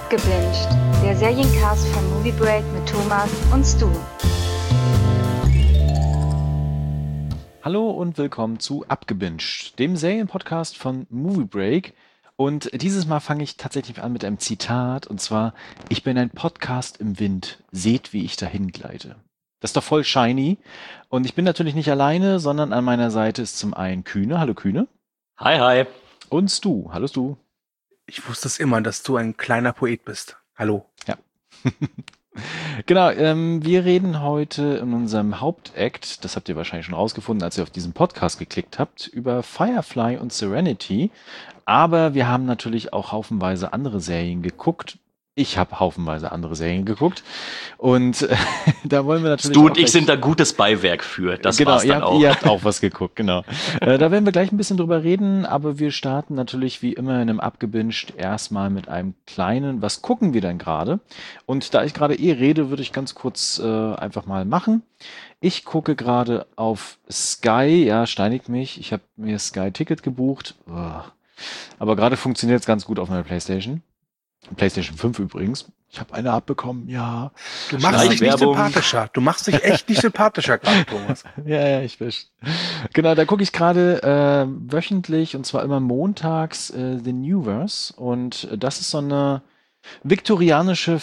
Abgebinged, der Seriencast von Movie Break mit Thomas und Stu. Hallo und willkommen zu Abgebinged, dem Serienpodcast von Movie Break. Und dieses Mal fange ich tatsächlich an mit einem Zitat, und zwar: Ich bin ein Podcast im Wind, seht, wie ich dahin gleite. Das ist doch voll shiny. Und ich bin natürlich nicht alleine, sondern an meiner Seite ist zum einen Kühne. Hallo Kühne. Hi, hi. Und Stu. Hallo Stu. Ich wusste es immer, dass du ein kleiner Poet bist. Hallo. Ja. Genau, wir reden heute in unserem Hauptakt, das habt ihr wahrscheinlich schon rausgefunden, als ihr auf diesen Podcast geklickt habt, über Firefly und Serenity. Aber wir haben natürlich auch haufenweise andere Serien geguckt. Ich habe haufenweise andere Serien geguckt. Und da wollen wir natürlich. Du und ich sind da gutes Beiwerk für. Das genau, war's dann auch. Ihr habt auch was geguckt, genau. Da werden wir gleich ein bisschen drüber reden, aber wir starten natürlich wie immer in einem Abgebinged erstmal mit einem kleinen, was gucken wir denn gerade? Und da ich gerade rede, würde ich ganz kurz einfach mal machen. Ich gucke gerade auf Sky, ja, steinigt mich. Ich habe mir Sky Ticket gebucht. Aber gerade funktioniert es ganz gut auf meiner PlayStation 5 übrigens. Ich habe eine abbekommen, ja. Du machst dich nicht sympathischer. Du machst dich echt nicht sympathischer gerade, Thomas. Ja, ich wisch. Genau, da gucke ich gerade wöchentlich, und zwar immer montags, The Newverse. Und das ist so eine viktorianische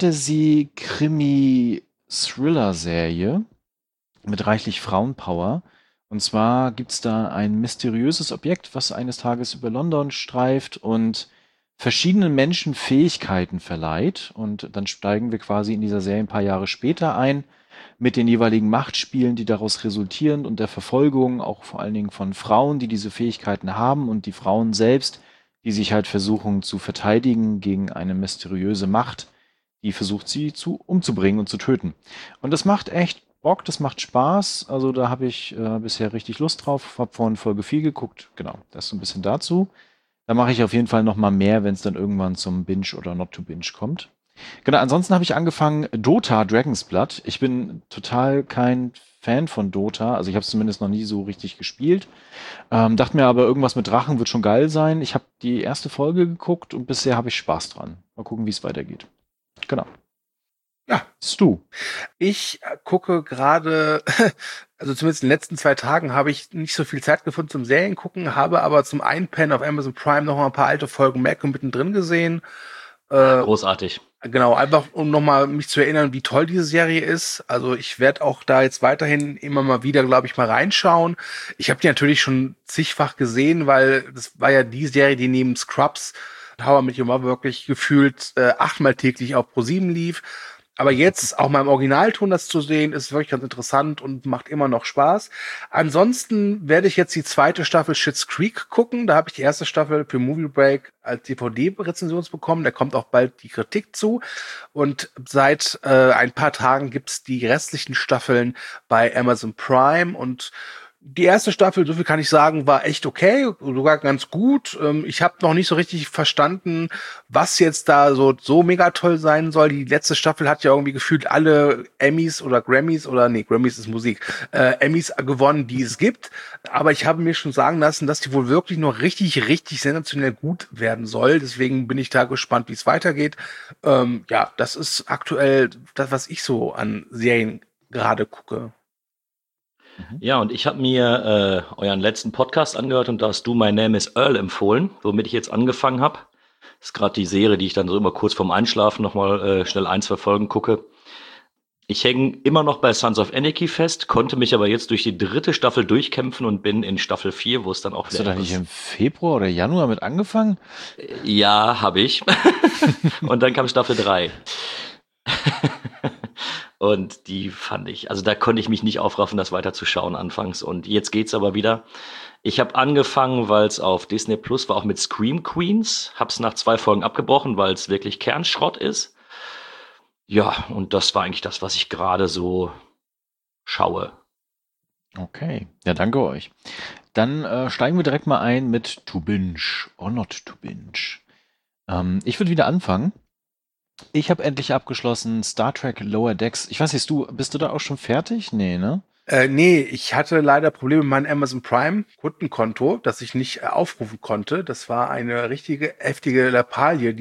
Fantasy-Krimi-Thriller-Serie mit reichlich Frauenpower. Und zwar gibt's da ein mysteriöses Objekt, was eines Tages über London streift und verschiedenen Menschen Fähigkeiten verleiht. Und dann steigen wir quasi in dieser Serie ein paar Jahre später ein, mit den jeweiligen Machtspielen, die daraus resultieren, und der Verfolgung auch vor allen Dingen von Frauen, die diese Fähigkeiten haben, und die Frauen selbst, die sich halt versuchen zu verteidigen gegen eine mysteriöse Macht, die versucht, sie umzubringen und zu töten. Und das macht echt Bock, das macht Spaß. Also da habe ich bisher richtig Lust drauf. Habe vorhin Folge 4 geguckt. Genau, das so ein bisschen dazu. Da mache ich auf jeden Fall noch mal mehr, wenn es dann irgendwann zum Binge oder Not to Binge kommt. Genau, ansonsten habe ich angefangen Dota Dragon's Blood. Ich bin total kein Fan von Dota. Also ich habe es zumindest noch nie so richtig gespielt. Dachte mir aber, irgendwas mit Drachen wird schon geil sein. Ich habe die erste Folge geguckt und bisher habe ich Spaß dran. Mal gucken, wie es weitergeht. Genau. Ja. Stu. Ich gucke gerade, also zumindest in den letzten 2 Tagen habe ich nicht so viel Zeit gefunden zum Seriengucken, habe aber zum Einpennen auf Amazon Prime noch mal ein paar alte Folgen Malcolm mittendrin gesehen. Großartig. Genau, einfach um nochmal mich zu erinnern, wie toll diese Serie ist. Also ich werde auch da jetzt weiterhin immer mal wieder, glaube ich, mal reinschauen. Ich habe die natürlich schon zigfach gesehen, weil das war ja die Serie, die neben Scrubs, How I Met Your Mother wirklich gefühlt 8-mal täglich auf ProSieben lief. Aber jetzt auch mal im Originalton das zu sehen, ist wirklich ganz interessant und macht immer noch Spaß. Ansonsten werde ich jetzt die 2. Staffel Schitt's Creek gucken. Da habe ich die erste Staffel für Movie Break als DVD-Rezension bekommen. Da kommt auch bald die Kritik zu. Und seit ein paar Tagen gibt's die restlichen Staffeln bei Amazon Prime. Und die erste Staffel, so viel kann ich sagen, war echt okay, sogar ganz gut. Ich habe noch nicht so richtig verstanden, was jetzt da so mega toll sein soll. Die letzte Staffel hat ja irgendwie gefühlt alle Emmys oder Grammys Grammys ist Musik, Emmys gewonnen, die es gibt. Aber ich habe mir schon sagen lassen, dass die wohl wirklich noch richtig, richtig sensationell gut werden soll. Deswegen bin ich da gespannt, wie es weitergeht. Ja, das ist aktuell das, was ich so an Serien gerade gucke. Ja, und ich habe mir euren letzten Podcast angehört und da hast du My Name is Earl empfohlen, womit ich jetzt angefangen habe. Das ist gerade die Serie, die ich dann so immer kurz vorm Einschlafen nochmal schnell 1-2 Folgen gucke. Ich hänge immer noch bei Sons of Anarchy fest, konnte mich aber jetzt durch die 3. Staffel durchkämpfen und bin in Staffel 4, wo es dann auch Hast du da nicht im Februar oder Januar mit angefangen? Ja, habe ich. Und dann kam Staffel 3. Und die fand ich, also da konnte ich mich nicht aufraffen, das weiterzuschauen anfangs. Und jetzt geht's aber wieder. Ich habe angefangen, weil es auf Disney Plus war, auch mit Scream Queens. Hab's nach 2 Folgen abgebrochen, weil es wirklich Kernschrott ist. Ja, und das war eigentlich das, was ich gerade so schaue. Okay, ja, danke euch. Dann steigen wir direkt mal ein mit To Binge or Not to Binge. Ich würde wieder anfangen. Ich habe endlich abgeschlossen Star Trek Lower Decks. Ich weiß nicht, bist du da auch schon fertig? Nee, ne? Nee, ich hatte leider Probleme mit meinem Amazon Prime Kundenkonto, das ich nicht aufrufen konnte. Das war eine richtige heftige Lappalie, die mich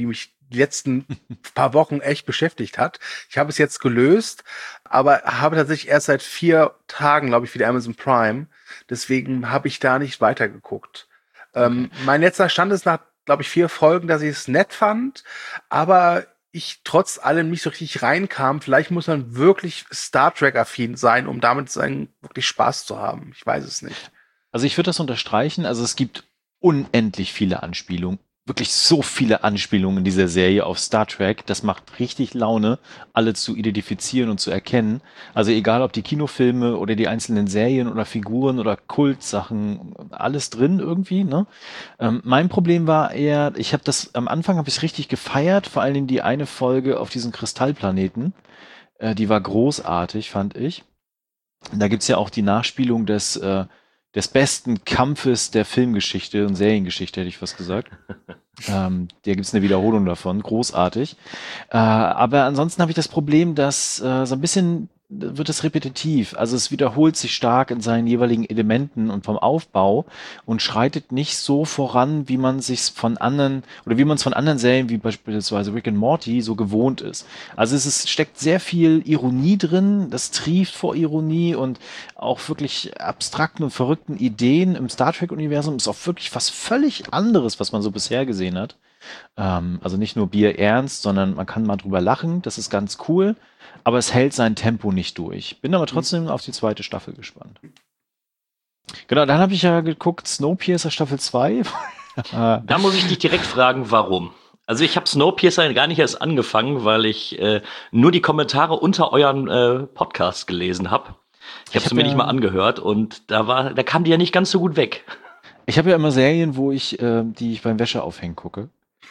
die letzten paar Wochen echt beschäftigt hat. Ich habe es jetzt gelöst, aber habe tatsächlich erst seit 4 Tagen, glaube ich, wieder Amazon Prime. Deswegen habe ich da nicht weitergeguckt. Mein letzter Stand ist nach, glaube ich, 4 Folgen, dass ich es nett fand, aber ich trotz allem nicht so richtig reinkam. Vielleicht muss man wirklich Star Trek-affin sein, um damit wirklich Spaß zu haben. Ich weiß es nicht. Also ich würde das unterstreichen. Also es gibt unendlich viele Anspielungen. Wirklich so viele Anspielungen in dieser Serie auf Star Trek. Das macht richtig Laune, alle zu identifizieren und zu erkennen. Also egal, ob die Kinofilme oder die einzelnen Serien oder Figuren oder Kultsachen, alles drin irgendwie, ne? Mein Problem war eher, am Anfang habe ich es richtig gefeiert, vor allen Dingen die eine Folge auf diesem Kristallplaneten. Die war großartig, fand ich. Da gibt's ja auch die Nachspielung des besten Kampfes der Filmgeschichte und Seriengeschichte, hätte ich fast gesagt. Da gibt's eine Wiederholung davon, großartig. Aber ansonsten habe ich das Problem, dass so ein bisschen wird es repetitiv. Also es wiederholt sich stark in seinen jeweiligen Elementen und vom Aufbau und schreitet nicht so voran, wie man sich's von anderen oder wie man es von anderen Serien wie beispielsweise Rick and Morty so gewohnt ist. Also steckt sehr viel Ironie drin, das trieft vor Ironie und auch wirklich abstrakten und verrückten Ideen im Star Trek-Universum ist auch wirklich was völlig anderes, was man so bisher gesehen hat. Also nicht nur bierernst, sondern man kann mal drüber lachen, das ist ganz cool, aber es hält sein Tempo nicht durch. Bin aber trotzdem auf die 2. Staffel gespannt. Genau, dann habe ich ja geguckt, Snowpiercer Staffel 2. Da muss ich dich direkt fragen, warum? Also ich habe Snowpiercer gar nicht erst angefangen, weil ich nur die Kommentare unter euren Podcasts gelesen habe. Ich habe es mir nicht mal angehört und da kam die ja nicht ganz so gut weg. Ich habe ja immer Serien, die ich beim Wäscheaufhängen gucke.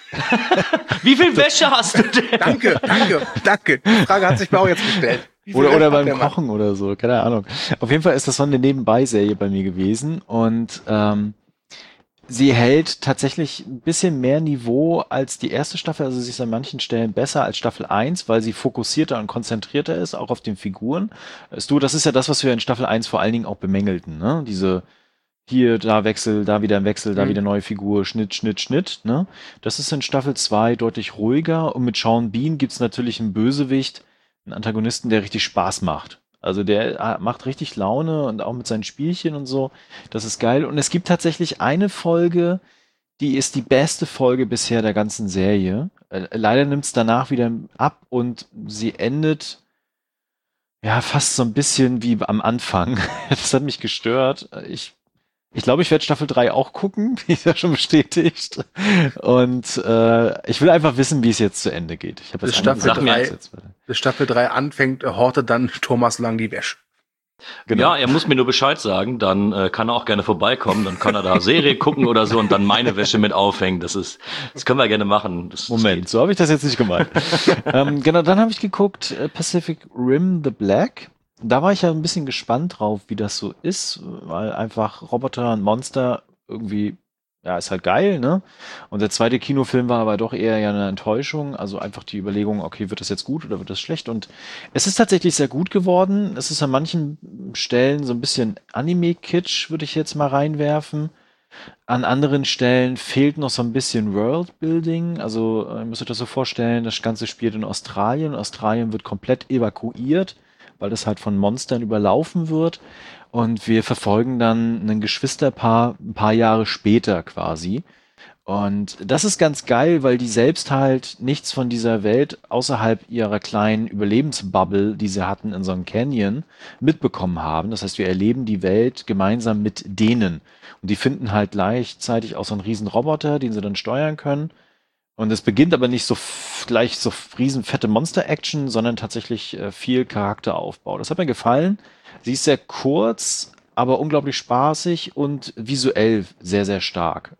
Wie viel Wäsche hast du denn? Danke. Die Frage hat sich mir auch jetzt gestellt. Oder beim Kochen oder so, keine Ahnung. Auf jeden Fall ist das so eine Nebenbei-Serie bei mir gewesen und sie hält tatsächlich ein bisschen mehr Niveau als die erste Staffel, also sie ist an manchen Stellen besser als Staffel 1, weil sie fokussierter und konzentrierter ist, auch auf den Figuren. Das ist ja das, was wir in Staffel 1 vor allen Dingen auch bemängelten, ne? Diese hier, da Wechsel, da wieder ein Wechsel, da wieder neue Figur, Schnitt, ne? Das ist in Staffel 2 deutlich ruhiger und mit Sean Bean gibt's natürlich einen Bösewicht, einen Antagonisten, der richtig Spaß macht. Also der macht richtig Laune und auch mit seinen Spielchen und so. Das ist geil. Und es gibt tatsächlich eine Folge, die ist die beste Folge bisher der ganzen Serie. Leider nimmt's danach wieder ab und sie endet ja fast so ein bisschen wie am Anfang. Das hat mich gestört. Ich glaube, ich werde Staffel 3 auch gucken, wie ist ja schon bestätigt. Und ich will einfach wissen, wie es jetzt zu Ende geht. Ich habe bis Staffel 3 anfängt, hortet dann Thomas Lang die Wäsche. Genau. Ja, er muss mir nur Bescheid sagen, dann kann er auch gerne vorbeikommen, dann kann er da Serie gucken oder so und dann meine Wäsche mit aufhängen. Das können wir gerne machen. Moment, so habe ich das jetzt nicht gemeint. Genau, dann habe ich geguckt Pacific Rim The Black. Da war ich ja ein bisschen gespannt drauf, wie das so ist, weil einfach Roboter und Monster irgendwie, ja, ist halt geil, ne? Und der zweite Kinofilm war aber doch eher ja eine Enttäuschung, also einfach die Überlegung, okay, wird das jetzt gut oder wird das schlecht? Und es ist tatsächlich sehr gut geworden. Es ist an manchen Stellen so ein bisschen Anime-Kitsch, würde ich jetzt mal reinwerfen. An anderen Stellen fehlt noch so ein bisschen Worldbuilding. Also ihr müsst euch das so vorstellen, das Ganze spielt in Australien. Australien wird komplett evakuiert, weil das halt von Monstern überlaufen wird. Und wir verfolgen dann ein Geschwisterpaar ein paar Jahre später quasi. Und das ist ganz geil, weil die selbst halt nichts von dieser Welt außerhalb ihrer kleinen Überlebensbubble, die sie hatten in so einem Canyon, mitbekommen haben. Das heißt, wir erleben die Welt gemeinsam mit denen. Und die finden halt gleichzeitig auch so einen riesen Roboter, den sie dann steuern können. Und es beginnt aber nicht gleich so riesen fette Monster-Action, sondern tatsächlich viel Charakteraufbau. Das hat mir gefallen. Sie ist sehr kurz, aber unglaublich spaßig und visuell sehr, sehr stark.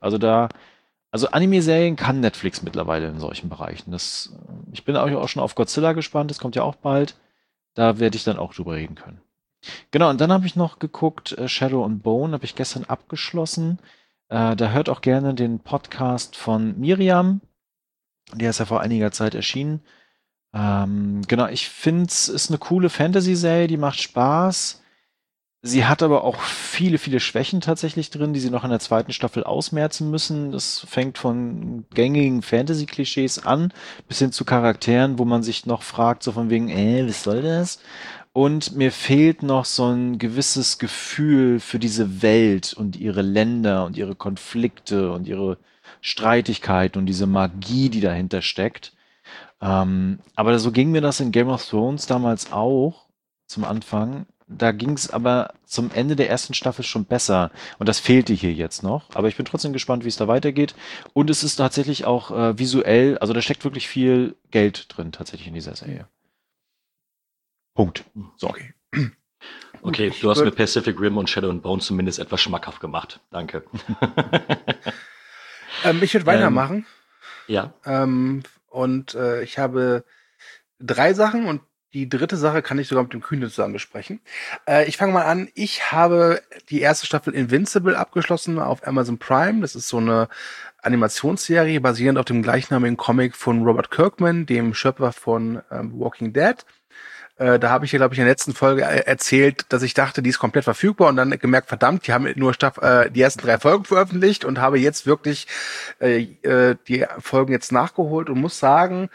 Also Anime-Serien kann Netflix mittlerweile in solchen Bereichen. Ich bin auch schon auf Godzilla gespannt, das kommt ja auch bald. Da werde ich dann auch drüber reden können. Genau, und dann habe ich noch geguckt, Shadow and Bone, habe ich gestern abgeschlossen. Da hört auch gerne den Podcast von Miriam. Der ist ja vor einiger Zeit erschienen. Genau, ich finde, es ist eine coole Fantasy-Serie, die macht Spaß. Sie hat aber auch viele, viele Schwächen tatsächlich drin, die sie noch in der zweiten Staffel ausmerzen müssen. Das fängt von gängigen Fantasy-Klischees an, bis hin zu Charakteren, wo man sich noch fragt, so von wegen, was soll das? Und mir fehlt noch so ein gewisses Gefühl für diese Welt und ihre Länder und ihre Konflikte und ihre Streitigkeiten und diese Magie, die dahinter steckt. Aber so ging mir das in Game of Thrones damals auch zum Anfang. Da ging es aber zum Ende der ersten Staffel schon besser. Und das fehlte hier jetzt noch. Aber ich bin trotzdem gespannt, wie es da weitergeht. Und es ist tatsächlich auch visuell, also da steckt wirklich viel Geld drin tatsächlich in dieser Serie. Punkt. So. Okay, du hast mit Pacific Rim und Shadow and Bone zumindest etwas schmackhaft gemacht. Danke. Ich würde weitermachen. Ja. Ich habe 3 Sachen und die dritte Sache kann ich sogar mit dem Kühne zusammen besprechen. Ich fange mal an. Ich habe die erste Staffel Invincible abgeschlossen auf Amazon Prime. Das ist so eine Animationsserie basierend auf dem gleichnamigen Comic von Robert Kirkman, dem Schöpfer von Walking Dead. Da habe ich ja, glaube ich, in der letzten Folge erzählt, dass ich dachte, die ist komplett verfügbar und dann gemerkt, verdammt, die haben nur die ersten 3 Folgen veröffentlicht und habe jetzt wirklich die Folgen jetzt nachgeholt und muss sagen,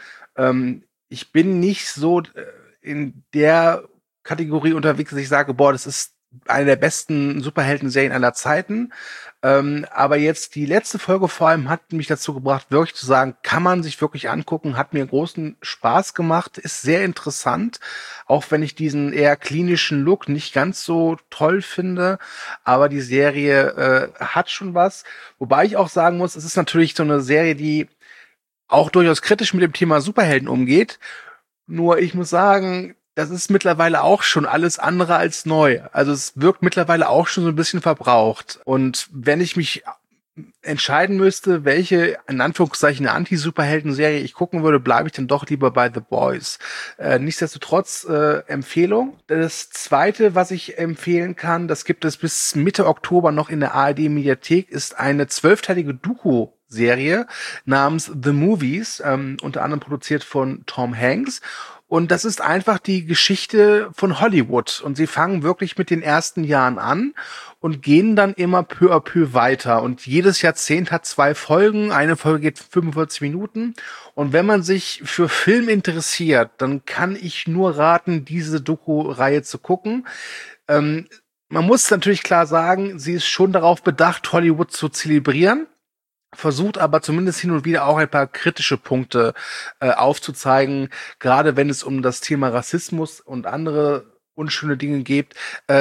ich bin nicht so in der Kategorie unterwegs, dass ich sage, boah, das ist eine der besten Superhelden-Serien aller Zeiten. Aber jetzt die letzte Folge vor allem hat mich dazu gebracht, wirklich zu sagen, kann man sich wirklich angucken, hat mir großen Spaß gemacht, ist sehr interessant, auch wenn ich diesen eher klinischen Look nicht ganz so toll finde, aber die Serie hat schon was. Wobei ich auch sagen muss, es ist natürlich so eine Serie, die auch durchaus kritisch mit dem Thema Superhelden umgeht. Nur ich muss sagen, das ist mittlerweile auch schon alles andere als neu. Also es wirkt mittlerweile auch schon so ein bisschen verbraucht. Und wenn ich mich entscheiden müsste, welche, in Anführungszeichen, eine Anti-Superhelden-Serie ich gucken würde, bleibe ich dann doch lieber bei The Boys. Nichtsdestotrotz Empfehlung. Das Zweite, was ich empfehlen kann, das gibt es bis Mitte Oktober noch in der ARD-Mediathek, ist eine 12-teilige Doku-Serie namens The Movies, unter anderem produziert von Tom Hanks. Und das ist einfach die Geschichte von Hollywood. Und sie fangen wirklich mit den ersten Jahren an und gehen dann immer peu à peu weiter. Und jedes Jahrzehnt hat 2 Folgen. Eine Folge geht 45 Minuten. Und wenn man sich für Film interessiert, dann kann ich nur raten, diese Doku-Reihe zu gucken. Man muss natürlich klar sagen, sie ist schon darauf bedacht, Hollywood zu zelebrieren. Versucht aber zumindest hin und wieder auch ein paar kritische Punkte aufzuzeigen, gerade wenn es um das Thema Rassismus und andere unschöne Dinge geht,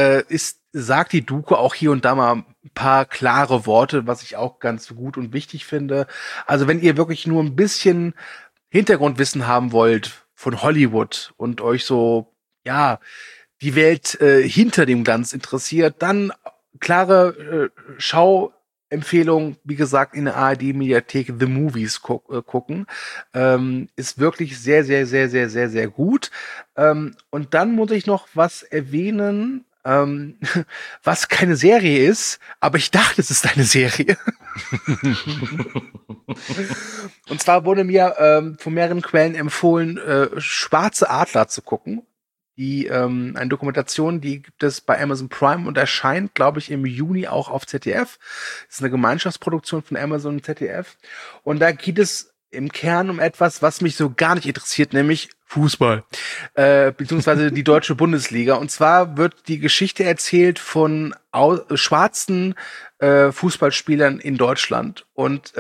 sagt die Doku auch hier und da mal ein paar klare Worte, was ich auch ganz gut und wichtig finde. Also wenn ihr wirklich nur ein bisschen Hintergrundwissen haben wollt von Hollywood und euch so, ja, die Welt hinter dem Glanz interessiert, dann klare Schauempfehlung, wie gesagt, in der ARD-Mediathek The Movies gucken. Ist wirklich sehr, sehr, sehr, sehr, sehr, sehr gut. Und dann muss ich noch was erwähnen, was keine Serie ist, aber ich dachte, es ist eine Serie. Und zwar wurde mir von mehreren Quellen empfohlen, Schwarze Adler zu gucken. Eine Dokumentation, die gibt es bei Amazon Prime und erscheint, glaube ich, im Juni auch auf ZDF. Das ist eine Gemeinschaftsproduktion von Amazon und ZDF. Und da geht es im Kern um etwas, was mich so gar nicht interessiert, nämlich Fußball, beziehungsweise die deutsche Bundesliga. Und zwar wird die Geschichte erzählt von schwarzen Fußballspielern in Deutschland. Und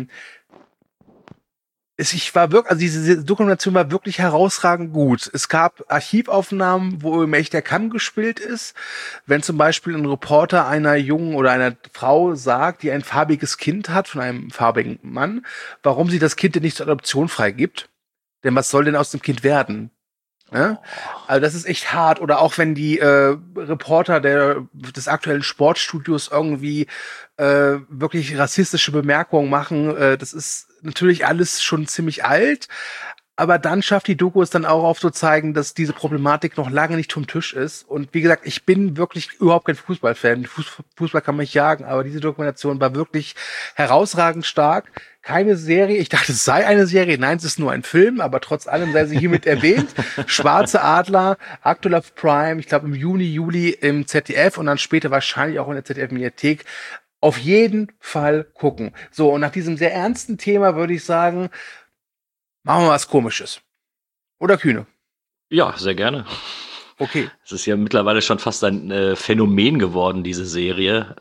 diese Dokumentation war wirklich herausragend gut. Es gab Archivaufnahmen, wo im Echter Kamm gespielt ist. Wenn zum Beispiel ein Reporter einer Jungen oder einer Frau sagt, die ein farbiges Kind hat, von einem farbigen Mann, warum sie das Kind denn nicht zur Adoption freigibt. Denn was soll denn aus dem Kind werden? Ja? Also das ist echt hart. Oder auch wenn die Reporter des aktuellen Sportstudios irgendwie wirklich rassistische Bemerkungen machen. Das ist natürlich alles schon ziemlich alt. Aber dann schafft die Doku es dann auch aufzuzeigen, dass diese Problematik noch lange nicht vom Tisch ist. Und wie gesagt, ich bin wirklich überhaupt kein Fußballfan. Fußball kann mich jagen, aber diese Dokumentation war wirklich herausragend stark. keine Serie. Ich dachte, es sei eine Serie. Nein, es ist nur ein Film, aber trotz allem sei sie hiermit erwähnt. Schwarze Adler, aktuell auf Prime, ich glaube im Juni, Juli im ZDF und dann später wahrscheinlich auch in der ZDF-Mediathek. Auf jeden Fall gucken. So, und nach diesem sehr ernsten Thema würde ich sagen, machen wir was Komisches. Oder Kühne? Ja, sehr gerne. Okay. Es ist ja mittlerweile schon fast ein Phänomen geworden, diese Serie.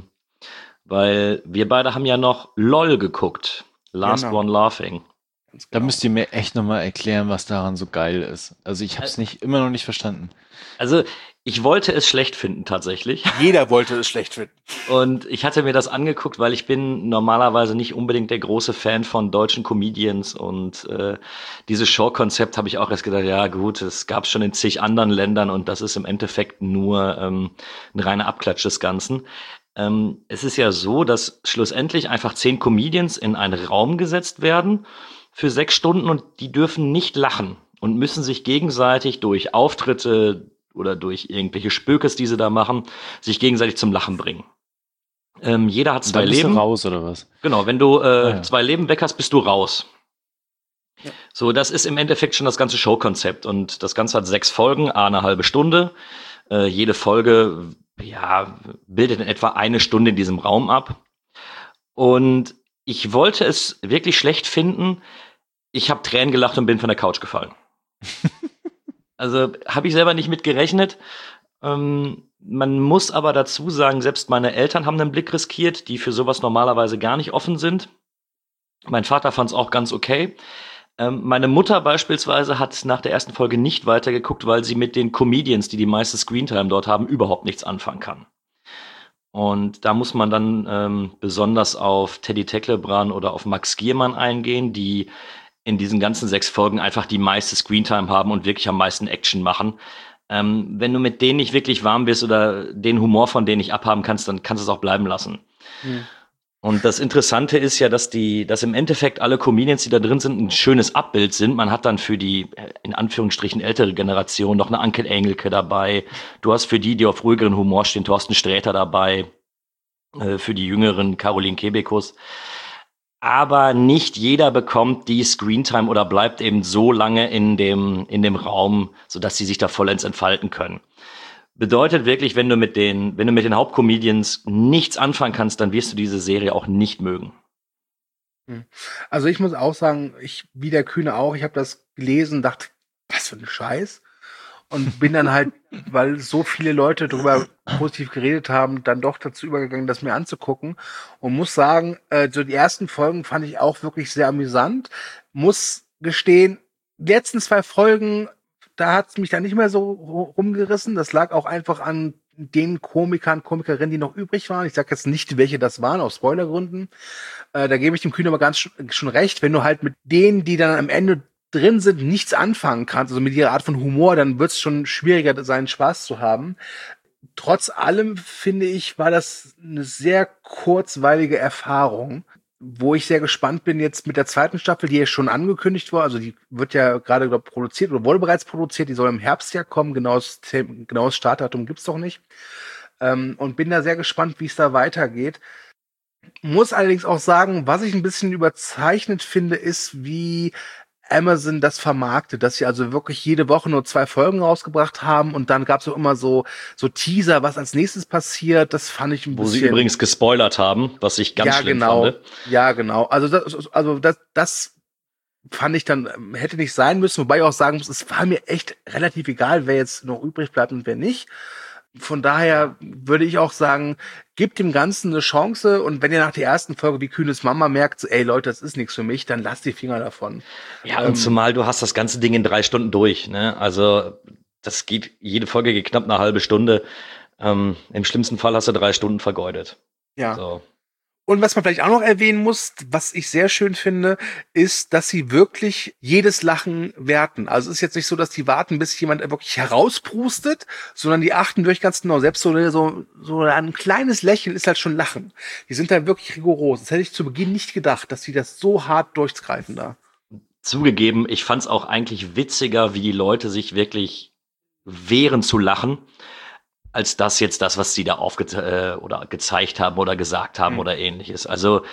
Weil wir beide haben ja noch LOL geguckt. Last One Laughing. Da müsst ihr mir echt nochmal erklären, was daran so geil ist. Also ich habe es immer noch nicht verstanden. Also ich wollte es schlecht finden tatsächlich. Jeder wollte es schlecht finden. Und ich hatte mir das angeguckt, weil ich bin normalerweise nicht unbedingt der große Fan von deutschen Comedians. Und dieses Show-Konzept habe ich auch erst gedacht, ja gut, es gab es schon in zig anderen Ländern und das ist im Endeffekt nur ein reiner Abklatsch des Ganzen. Es ist ja so, dass schlussendlich einfach 10 Comedians in einen Raum gesetzt werden für 6 Stunden und die dürfen nicht lachen und müssen sich gegenseitig durch Auftritte oder durch irgendwelche Spökes, die sie da machen, sich gegenseitig zum Lachen bringen. Jeder hat 2 Leben. Bist du raus oder was? Genau, wenn du 2 Leben weg hast, bist du raus. Ja. So, das ist im Endeffekt schon das ganze Showkonzept und das Ganze hat 6 Folgen, eine halbe Stunde. Jede Folge bildet in etwa 1 Stunde in diesem Raum ab. Und ich wollte es wirklich schlecht finden. Ich habe Tränen gelacht und bin von der Couch gefallen. Also habe ich selber nicht mit gerechnet. Man muss aber dazu sagen, selbst meine Eltern haben einen Blick riskiert, die für sowas normalerweise gar nicht offen sind. Mein Vater fand es auch ganz okay. Meine Mutter beispielsweise hat nach der ersten Folge nicht weitergeguckt, weil sie mit den Comedians, die die meiste Screentime dort haben, überhaupt nichts anfangen kann. Und da muss man dann besonders auf Teddy Tecklebrand oder auf Max Giermann eingehen, die in diesen ganzen 6 Folgen einfach die meiste Screentime haben und wirklich am meisten Action machen. Wenn du mit denen nicht wirklich warm bist oder den Humor von denen nicht abhaben kannst, dann kannst du es auch bleiben lassen. Mhm. Und das Interessante ist ja, dass im Endeffekt alle Comedians, die da drin sind, ein schönes Abbild sind. Man hat dann für die, in Anführungsstrichen, ältere Generation noch eine Anke Engelke dabei. Du hast für die auf ruhigeren Humor stehen, Thorsten Sträter dabei. Für die Jüngeren Caroline Kebekus. Aber nicht jeder bekommt die Screentime oder bleibt eben so lange in dem Raum, sodass sie sich da vollends entfalten können. Bedeutet wirklich, wenn du mit den Hauptcomedians nichts anfangen kannst, dann wirst du diese Serie auch nicht mögen. Also ich muss auch sagen, wie der Kühne auch, ich habe das gelesen, dachte, was für ein Scheiß. Und bin dann halt, weil so viele Leute darüber positiv geredet haben, dann doch dazu übergegangen, das mir anzugucken. Und muss sagen, so die ersten Folgen fand ich auch wirklich sehr amüsant. Muss gestehen, die letzten 2 Folgen, da hat es mich dann nicht mehr so rumgerissen. Das lag auch einfach an den Komikerinnen, die noch übrig waren. Ich sage jetzt nicht, welche das waren, aus Spoilergründen. Da gebe ich dem Kühne aber ganz schon recht. Wenn du halt mit denen, die dann am Ende drin sind, nichts anfangen kannst, also mit ihrer Art von Humor, dann wird es schon schwieriger sein, Spaß zu haben. Trotz allem, finde ich, war das eine sehr kurzweilige Erfahrung, wo ich sehr gespannt bin jetzt mit der 2. Staffel, die ja schon angekündigt war, also die wird ja gerade produziert oder wurde bereits produziert, die soll im Herbst ja kommen, genaues Startdatum gibt's doch nicht. Und bin da sehr gespannt, wie es da weitergeht. Muss allerdings auch sagen, was ich ein bisschen überzeichnet finde, ist, wie Amazon das vermarktet, dass sie also wirklich jede Woche nur 2 Folgen rausgebracht haben und dann gab es auch immer so Teaser, was als nächstes passiert. Das fand ich ein bisschen. Wo sie übrigens gespoilert haben, was ich ganz schlimm fand. Ja, genau. Also das fand ich dann, hätte nicht sein müssen, wobei ich auch sagen muss, es war mir echt relativ egal, wer jetzt noch übrig bleibt und wer nicht. Von daher würde ich auch sagen, gebt dem Ganzen eine Chance und wenn ihr nach der ersten Folge wie Kühnes Mama merkt, so, ey Leute, das ist nichts für mich, dann lasst die Finger davon. Ja, und zumal du hast das ganze Ding in 3 Stunden durch, ne? Also jede Folge geht knapp eine halbe Stunde. Im schlimmsten Fall hast du 3 Stunden vergeudet. Ja. So. Und was man vielleicht auch noch erwähnen muss, was ich sehr schön finde, ist, dass sie wirklich jedes Lachen werten. Also es ist jetzt nicht so, dass die warten, bis jemand wirklich herausprustet, sondern die achten wirklich ganz genau. Selbst so ein kleines Lächeln ist halt schon Lachen. Die sind da wirklich rigoros. Das hätte ich zu Beginn nicht gedacht, dass sie das so hart durchgreifen da. Zugegeben, ich fand es auch eigentlich witziger, wie die Leute sich wirklich wehren zu lachen, als das, was sie da oder gezeigt haben oder gesagt haben oder ähnliches. Also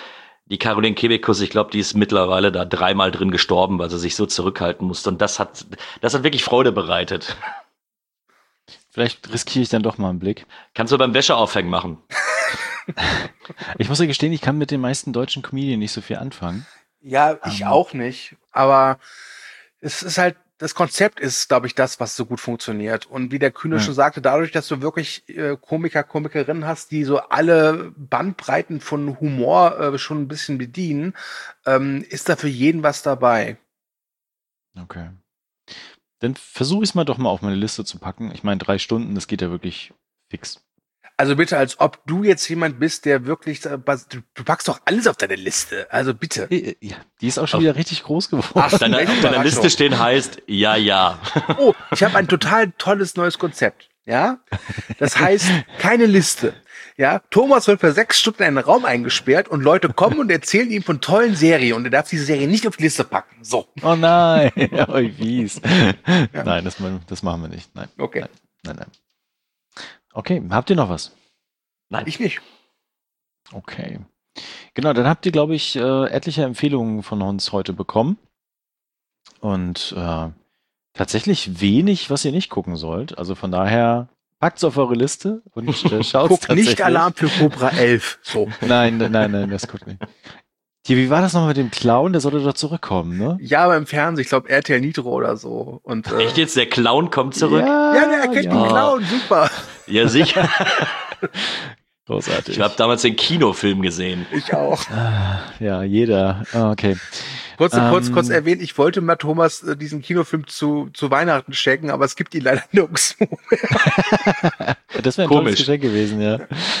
Die Caroline Kebekus, ich glaube, die ist mittlerweile da 3-mal drin gestorben, weil sie sich so zurückhalten musste. Und das hat wirklich Freude bereitet. Vielleicht riskiere ich dann doch mal einen Blick. Kannst du beim Wäscheaufhängen machen. Ich muss ja gestehen, ich kann mit den meisten deutschen Comedien nicht so viel anfangen. Ja, ich auch nicht. Aber es ist halt, das Konzept ist, glaube ich, das, was so gut funktioniert. Und wie der Kühne schon sagte, dadurch, dass du wirklich Komiker, Komikerinnen hast, die so alle Bandbreiten von Humor schon ein bisschen bedienen, ist da für jeden was dabei. Okay. Dann versuche ich es mal doch mal auf meine Liste zu packen. Ich meine, 3 Stunden, das geht ja wirklich fix. Also bitte, als ob du jetzt jemand bist, der wirklich, du packst doch alles auf deine Liste. Also bitte. Ja, die ist auch schon wieder richtig groß geworden. Auf deiner Liste stehen heißt, ja. Oh, ich habe ein total tolles neues Konzept. Ja, das heißt, keine Liste. Ja, Thomas wird für 6 Stunden in einen Raum eingesperrt und Leute kommen und erzählen ihm von tollen Serien und er darf diese Serie nicht auf die Liste packen. So. Oh nein, oh, wie fies. Ja. Nein, das machen wir nicht. Nein. Okay. Nein. Okay, habt ihr noch was? Nein, ich nicht. Okay. Genau, dann habt ihr, glaube ich, etliche Empfehlungen von uns heute bekommen. Und tatsächlich wenig, was ihr nicht gucken sollt. Also von daher, packt's auf eure Liste und schaut's tatsächlich. Guckt nicht Alarm für Cobra 11. So. Nein, das guckt nicht. Hier, wie war das noch mit dem Clown? Der sollte doch zurückkommen, ne? Ja, aber im Fernsehen, ich glaube RTL Nitro oder so. Und, echt jetzt, der Clown kommt zurück? Ja, der erkennt den Clown, super. Ja, sicher. Großartig. Ich habe damals den Kinofilm gesehen. Ich auch. Ja, jeder. Okay. Kurz erwähnt, ich wollte mal Thomas diesen Kinofilm zu Weihnachten schenken, aber es gibt ihn leider nirgends. Das wäre ein tolles Geschenk gewesen, ja.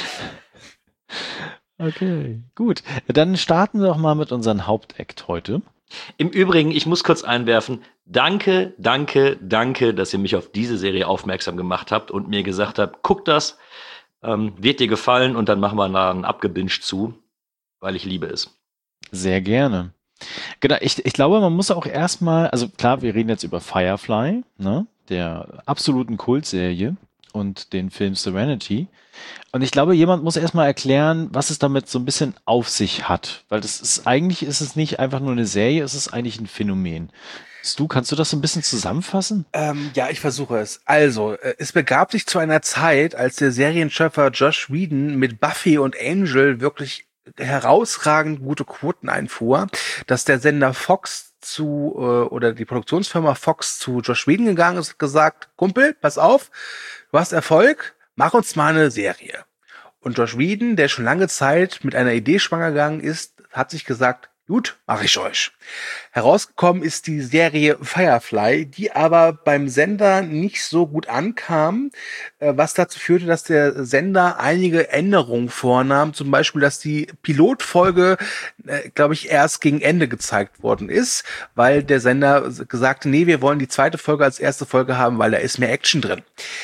Okay, gut. Dann starten wir doch mal mit unserem Hauptakt heute. Im Übrigen, ich muss kurz einwerfen, danke, dass ihr mich auf diese Serie aufmerksam gemacht habt und mir gesagt habt, guck das, wird dir gefallen und dann machen wir da einen abgebinged zu, weil ich liebe es. Sehr gerne. Genau, ich glaube, man muss auch erstmal, also klar, wir reden jetzt über Firefly, ne, der absoluten Kultserie und den Film Serenity. Und ich glaube, jemand muss erstmal erklären, was es damit so ein bisschen auf sich hat. Weil eigentlich ist es nicht einfach nur eine Serie, es ist eigentlich ein Phänomen. Kannst du das so ein bisschen zusammenfassen? Ja, ich versuche es. Also, es begab sich zu einer Zeit, als der Serienschöpfer Joss Whedon mit Buffy und Angel wirklich herausragend gute Quoten einfuhr, dass der Sender Fox oder die Produktionsfirma Fox zu Joss Whedon gegangen ist und gesagt, Kumpel, pass auf, du hast Erfolg, mach uns mal eine Serie. Und Joss Whedon, der schon lange Zeit mit einer Idee schwanger gegangen ist, hat sich gesagt, gut, mache ich euch. Herausgekommen ist die Serie Firefly, die aber beim Sender nicht so gut ankam, was dazu führte, dass der Sender einige Änderungen vornahm. Zum Beispiel, dass die Pilotfolge, glaube ich, erst gegen Ende gezeigt worden ist, weil der Sender gesagt hat, nee, wir wollen die zweite Folge als erste Folge haben, weil da ist mehr Action drin.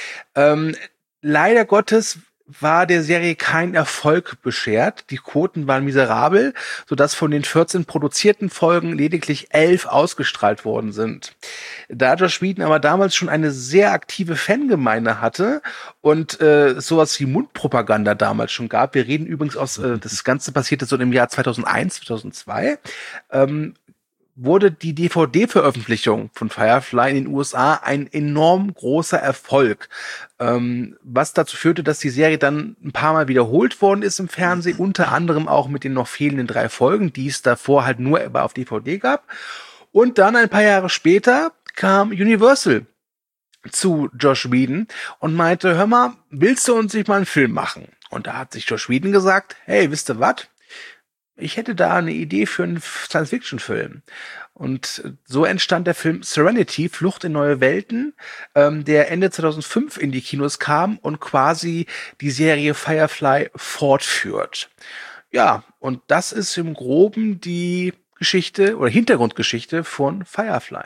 Leider Gottes war der Serie kein Erfolg beschert. Die Quoten waren miserabel, sodass von den 14 produzierten Folgen lediglich 11 ausgestrahlt worden sind. Da Joss Whedon aber damals schon eine sehr aktive Fangemeinde hatte und sowas wie Mundpropaganda damals schon gab, wir reden übrigens das Ganze passierte so im Jahr 2001, 2002, wurde die DVD-Veröffentlichung von Firefly in den USA ein enorm großer Erfolg, was dazu führte, dass die Serie dann ein paar Mal wiederholt worden ist im Fernsehen, unter anderem auch mit den noch fehlenden 3 Folgen, die es davor halt nur auf DVD gab. Und dann ein paar Jahre später kam Universal zu Joss Whedon und meinte, hör mal, willst du uns nicht mal einen Film machen? Und da hat sich Joss Whedon gesagt, hey, wisst ihr was? Ich hätte da eine Idee für einen Science-Fiction-Film. Und so entstand der Film Serenity, Flucht in neue Welten, der Ende 2005 in die Kinos kam und quasi die Serie Firefly fortführt. Ja, und das ist im Groben die Geschichte oder Hintergrundgeschichte von Firefly.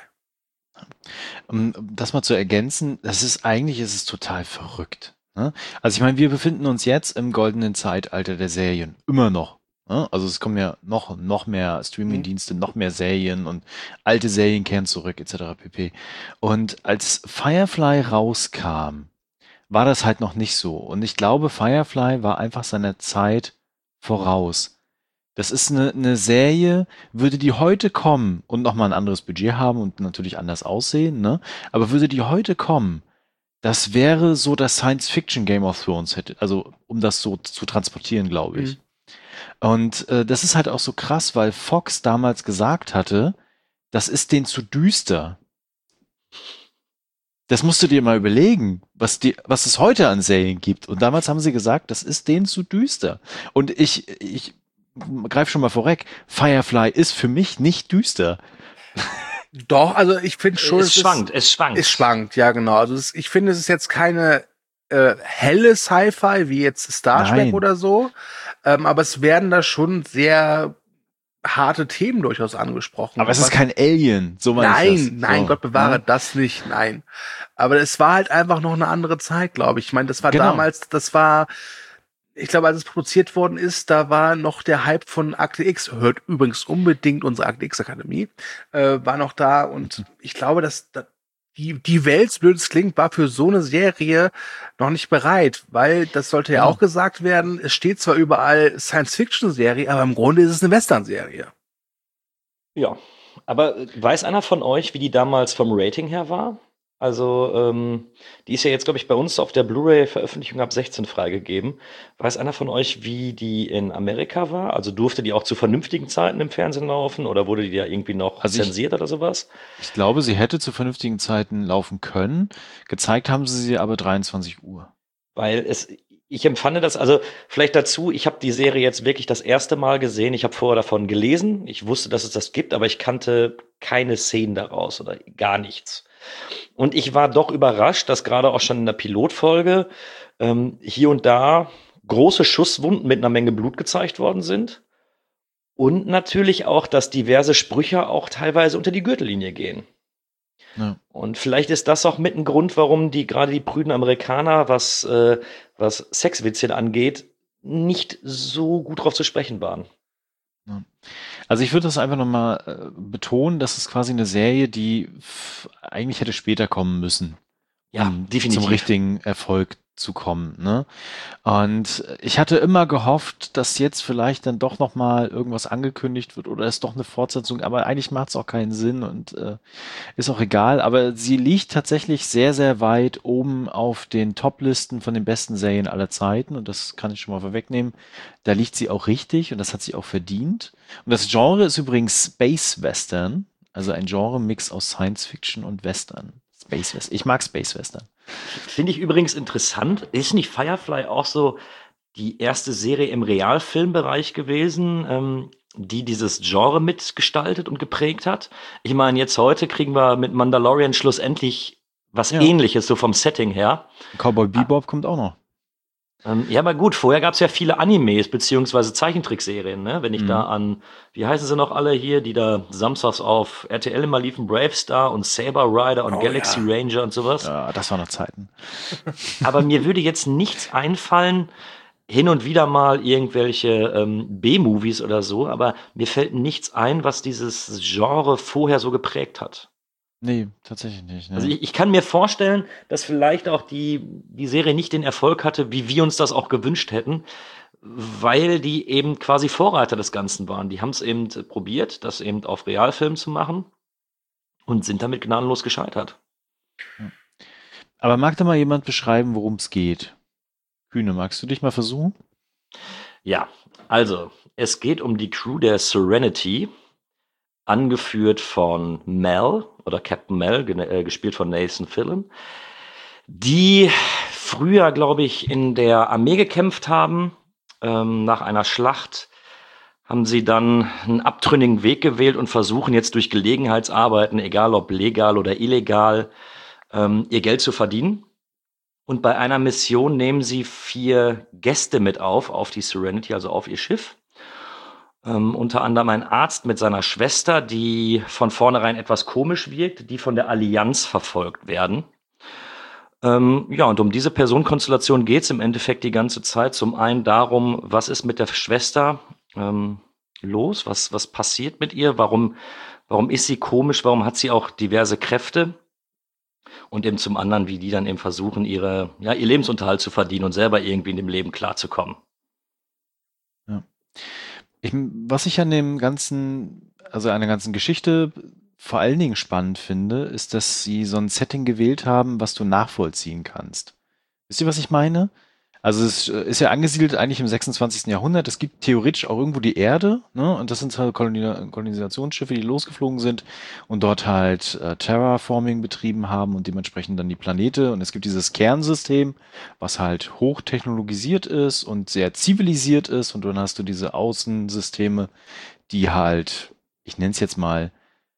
Um das mal zu ergänzen, eigentlich ist es total verrückt. Ne? Also ich meine, wir befinden uns jetzt im goldenen Zeitalter der Serien. Immer noch. Also es kommen ja noch mehr Streaming-Dienste, noch mehr Serien und alte Serien kehren zurück, etc. pp. Und als Firefly rauskam, war das halt noch nicht so. Und ich glaube, Firefly war einfach seiner Zeit voraus. Das ist eine Serie, würde die heute kommen und nochmal ein anderes Budget haben und natürlich anders aussehen, ne? Aber würde die heute kommen, das wäre so das Science-Fiction Game of Thrones hätte, also um das so zu transportieren, glaube ich. Und das ist halt auch so krass, weil Fox damals gesagt hatte, das ist denen zu düster. Das musst du dir mal überlegen, was es heute an Serien gibt. Und damals haben sie gesagt, das ist denen zu düster. Und ich greife schon mal vorweg, Firefly ist für mich nicht düster. Doch, also ich finde schon, es schwankt. Es schwankt, ja genau. Also ich finde, es ist jetzt keine helle Sci-Fi wie jetzt Star Trek oder so, aber es werden da schon sehr harte Themen durchaus angesprochen. Aber es ist kein Alien, so meine ich das. Nein, so, Gott bewahre, das nicht, nein. Aber es war halt einfach noch eine andere Zeit, glaube ich. Ich meine, das war damals, ich glaube, als es produziert worden ist, da war noch der Hype von Akte X, hört übrigens unbedingt unsere Akte X Akademie, war noch da und ich glaube, dass die Welt, so blöd es klingt, war für so eine Serie noch nicht bereit, weil das sollte ja auch gesagt werden, es steht zwar überall Science-Fiction-Serie, aber im Grunde ist es eine Western-Serie. Ja, aber weiß einer von euch, wie die damals vom Rating her war? Also, die ist ja jetzt, glaube ich, bei uns auf der Blu-ray-Veröffentlichung ab 16 freigegeben. Weiß einer von euch, wie die in Amerika war? Also durfte die auch zu vernünftigen Zeiten im Fernsehen laufen oder wurde die da irgendwie noch zensiert oder sowas? Ich glaube, sie hätte zu vernünftigen Zeiten laufen können. Gezeigt haben sie aber 23 Uhr. Weil ich empfand das, also vielleicht dazu, ich habe die Serie jetzt wirklich das erste Mal gesehen. Ich habe vorher davon gelesen. Ich wusste, dass es das gibt, aber ich kannte keine Szenen daraus oder gar nichts. Und ich war doch überrascht, dass gerade auch schon in der Pilotfolge hier und da große Schusswunden mit einer Menge Blut gezeigt worden sind. Und natürlich auch, dass diverse Sprüche auch teilweise unter die Gürtellinie gehen. Ja. Und vielleicht ist das auch mit ein Grund, warum gerade die prüden Amerikaner, was Sexwitzchen angeht, nicht so gut drauf zu sprechen waren. Ja. Also ich würde das einfach nochmal betonen, das ist quasi eine Serie, die eigentlich hätte später kommen müssen, um definitiv zum richtigen Erfolg zu kommen. Ne? Und ich hatte immer gehofft, dass jetzt vielleicht dann doch nochmal irgendwas angekündigt wird oder es doch eine Fortsetzung, aber eigentlich macht es auch keinen Sinn und ist auch egal. Aber sie liegt tatsächlich sehr, sehr weit oben auf den Top-Listen von den besten Serien aller Zeiten und das kann ich schon mal vorwegnehmen. Da liegt sie auch richtig und das hat sie auch verdient. Und das Genre ist übrigens Space Western, also ein Genre-Mix aus Science Fiction und Western. Space Western. Ich mag Space Western. Finde ich übrigens interessant. Ist nicht Firefly auch so die erste Serie im Realfilmbereich gewesen, die dieses Genre mitgestaltet und geprägt hat? Ich meine, jetzt heute kriegen wir mit Mandalorian schlussendlich was Ähnliches, so vom Setting her. Cowboy Bebop kommt auch noch. Ja, aber gut, vorher gab es ja viele Animes beziehungsweise Zeichentrickserien, ne? Wenn ich da an, wie heißen sie noch alle hier, die da samstags auf RTL immer liefen, Brave Star und Saber Rider und Galaxy Ranger und sowas. Ja, das waren noch Zeiten. Aber mir würde jetzt nichts einfallen, hin und wieder mal irgendwelche B-Movies oder so, aber mir fällt nichts ein, was dieses Genre vorher so geprägt hat. Nee, tatsächlich nicht. Ne. Also ich kann mir vorstellen, dass vielleicht auch die Serie nicht den Erfolg hatte, wie wir uns das auch gewünscht hätten, weil die eben quasi Vorreiter des Ganzen waren. Die haben es eben probiert, das eben auf Realfilm zu machen und sind damit gnadenlos gescheitert. Aber mag da mal jemand beschreiben, worum es geht? Kühne, magst du dich mal versuchen? Ja, also es geht um die Crew der Serenity, angeführt von Mel oder Captain Mel, gespielt von Nathan Fillion, die früher, glaube ich, in der Armee gekämpft haben. Nach einer Schlacht haben sie dann einen abtrünnigen Weg gewählt und versuchen jetzt durch Gelegenheitsarbeiten, egal ob legal oder illegal, ihr Geld zu verdienen. Und bei einer Mission nehmen sie 4 Gäste mit auf die Serenity, also auf ihr Schiff. Unter anderem ein Arzt mit seiner Schwester, die von vornherein etwas komisch wirkt, die von der Allianz verfolgt werden. Und um diese Personenkonstellation geht es im Endeffekt die ganze Zeit. Zum einen darum, was ist mit der Schwester los, was passiert mit ihr, warum ist sie komisch, warum hat sie auch diverse Kräfte? Und eben zum anderen, wie die dann eben versuchen, ihr Lebensunterhalt zu verdienen und selber irgendwie in dem Leben klarzukommen. Ja. Was ich an dem ganzen, also an der ganzen Geschichte vor allen Dingen spannend finde, ist, dass sie so ein Setting gewählt haben, was du nachvollziehen kannst. Wisst ihr, was ich meine? Also es ist ja angesiedelt eigentlich im 26. Jahrhundert. Es gibt theoretisch auch irgendwo die Erde, ne? Und das sind halt Kolonisationsschiffe, die losgeflogen sind und dort halt Terraforming betrieben haben und dementsprechend dann die Planete. Und es gibt dieses Kernsystem, was halt hochtechnologisiert ist und sehr zivilisiert ist. Und dann hast du diese Außensysteme, die halt, ich nenne es jetzt mal,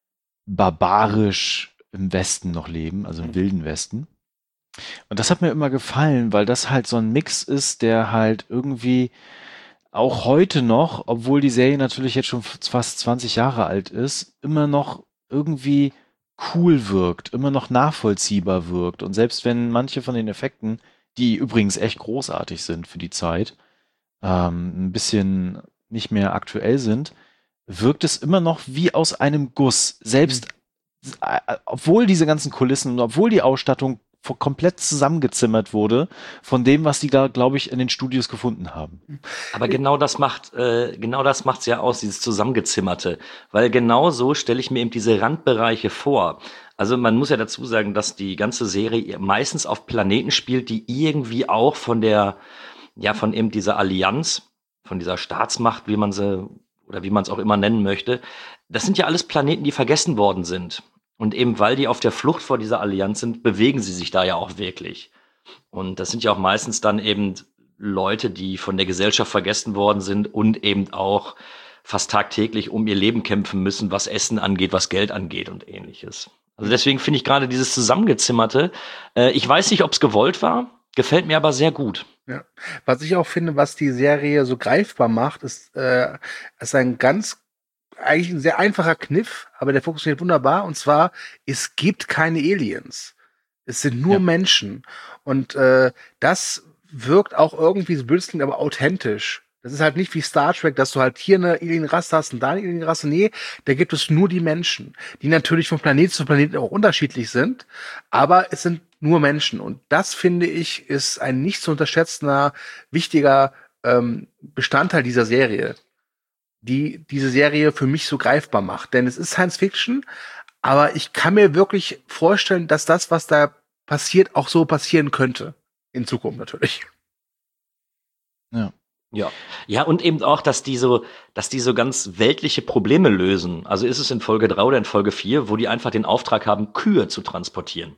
barbarisch im Westen noch leben, also im wilden Westen. Und das hat mir immer gefallen, weil das halt so ein Mix ist, der halt irgendwie auch heute noch, obwohl die Serie natürlich jetzt schon fast 20 Jahre alt ist, immer noch irgendwie cool wirkt, immer noch nachvollziehbar wirkt. Und selbst wenn manche von den Effekten, die übrigens echt großartig sind für die Zeit, ein bisschen nicht mehr aktuell sind, wirkt es immer noch wie aus einem Guss. Selbst obwohl diese ganzen Kulissen und obwohl die Ausstattung komplett zusammengezimmert wurde von dem, was die da, glaube ich, in den Studios gefunden haben. Aber genau das macht's ja aus, dieses Zusammengezimmerte. Weil genau so stelle ich mir eben diese Randbereiche vor. Also man muss ja dazu sagen, dass die ganze Serie meistens auf Planeten spielt, die irgendwie auch von eben dieser Allianz, von dieser Staatsmacht, wie man es auch immer nennen möchte, das sind ja alles Planeten, die vergessen worden sind. Und eben weil die auf der Flucht vor dieser Allianz sind, bewegen sie sich da ja auch wirklich. Und das sind ja auch meistens dann eben Leute, die von der Gesellschaft vergessen worden sind und eben auch fast tagtäglich um ihr Leben kämpfen müssen, was Essen angeht, was Geld angeht und ähnliches. Also deswegen finde ich gerade dieses Zusammengezimmerte, ich weiß nicht, ob es gewollt war, gefällt mir aber sehr gut. Ja. Was ich auch finde, was die Serie so greifbar macht, ist eigentlich ein sehr einfacher Kniff, aber der funktioniert wunderbar. Und zwar, es gibt keine Aliens. Es sind nur Menschen. Und das wirkt auch irgendwie, so blöd klingt, aber authentisch. Das ist halt nicht wie Star Trek, dass du halt hier eine Alienrasse hast und da eine Alienrasse. Nee, da gibt es nur die Menschen, die natürlich von Planet zu Planet auch unterschiedlich sind, aber es sind nur Menschen. Und das, finde ich, ist ein nicht zu unterschätzender, wichtiger Bestandteil dieser Serie, die diese Serie für mich so greifbar macht. Denn es ist Science Fiction, aber ich kann mir wirklich vorstellen, dass das, was da passiert, auch so passieren könnte. In Zukunft natürlich. Ja. Ja. Ja, und eben auch, dass die so ganz weltliche Probleme lösen. Also ist es in Folge 3 oder in Folge 4, wo die einfach den Auftrag haben, Kühe zu transportieren.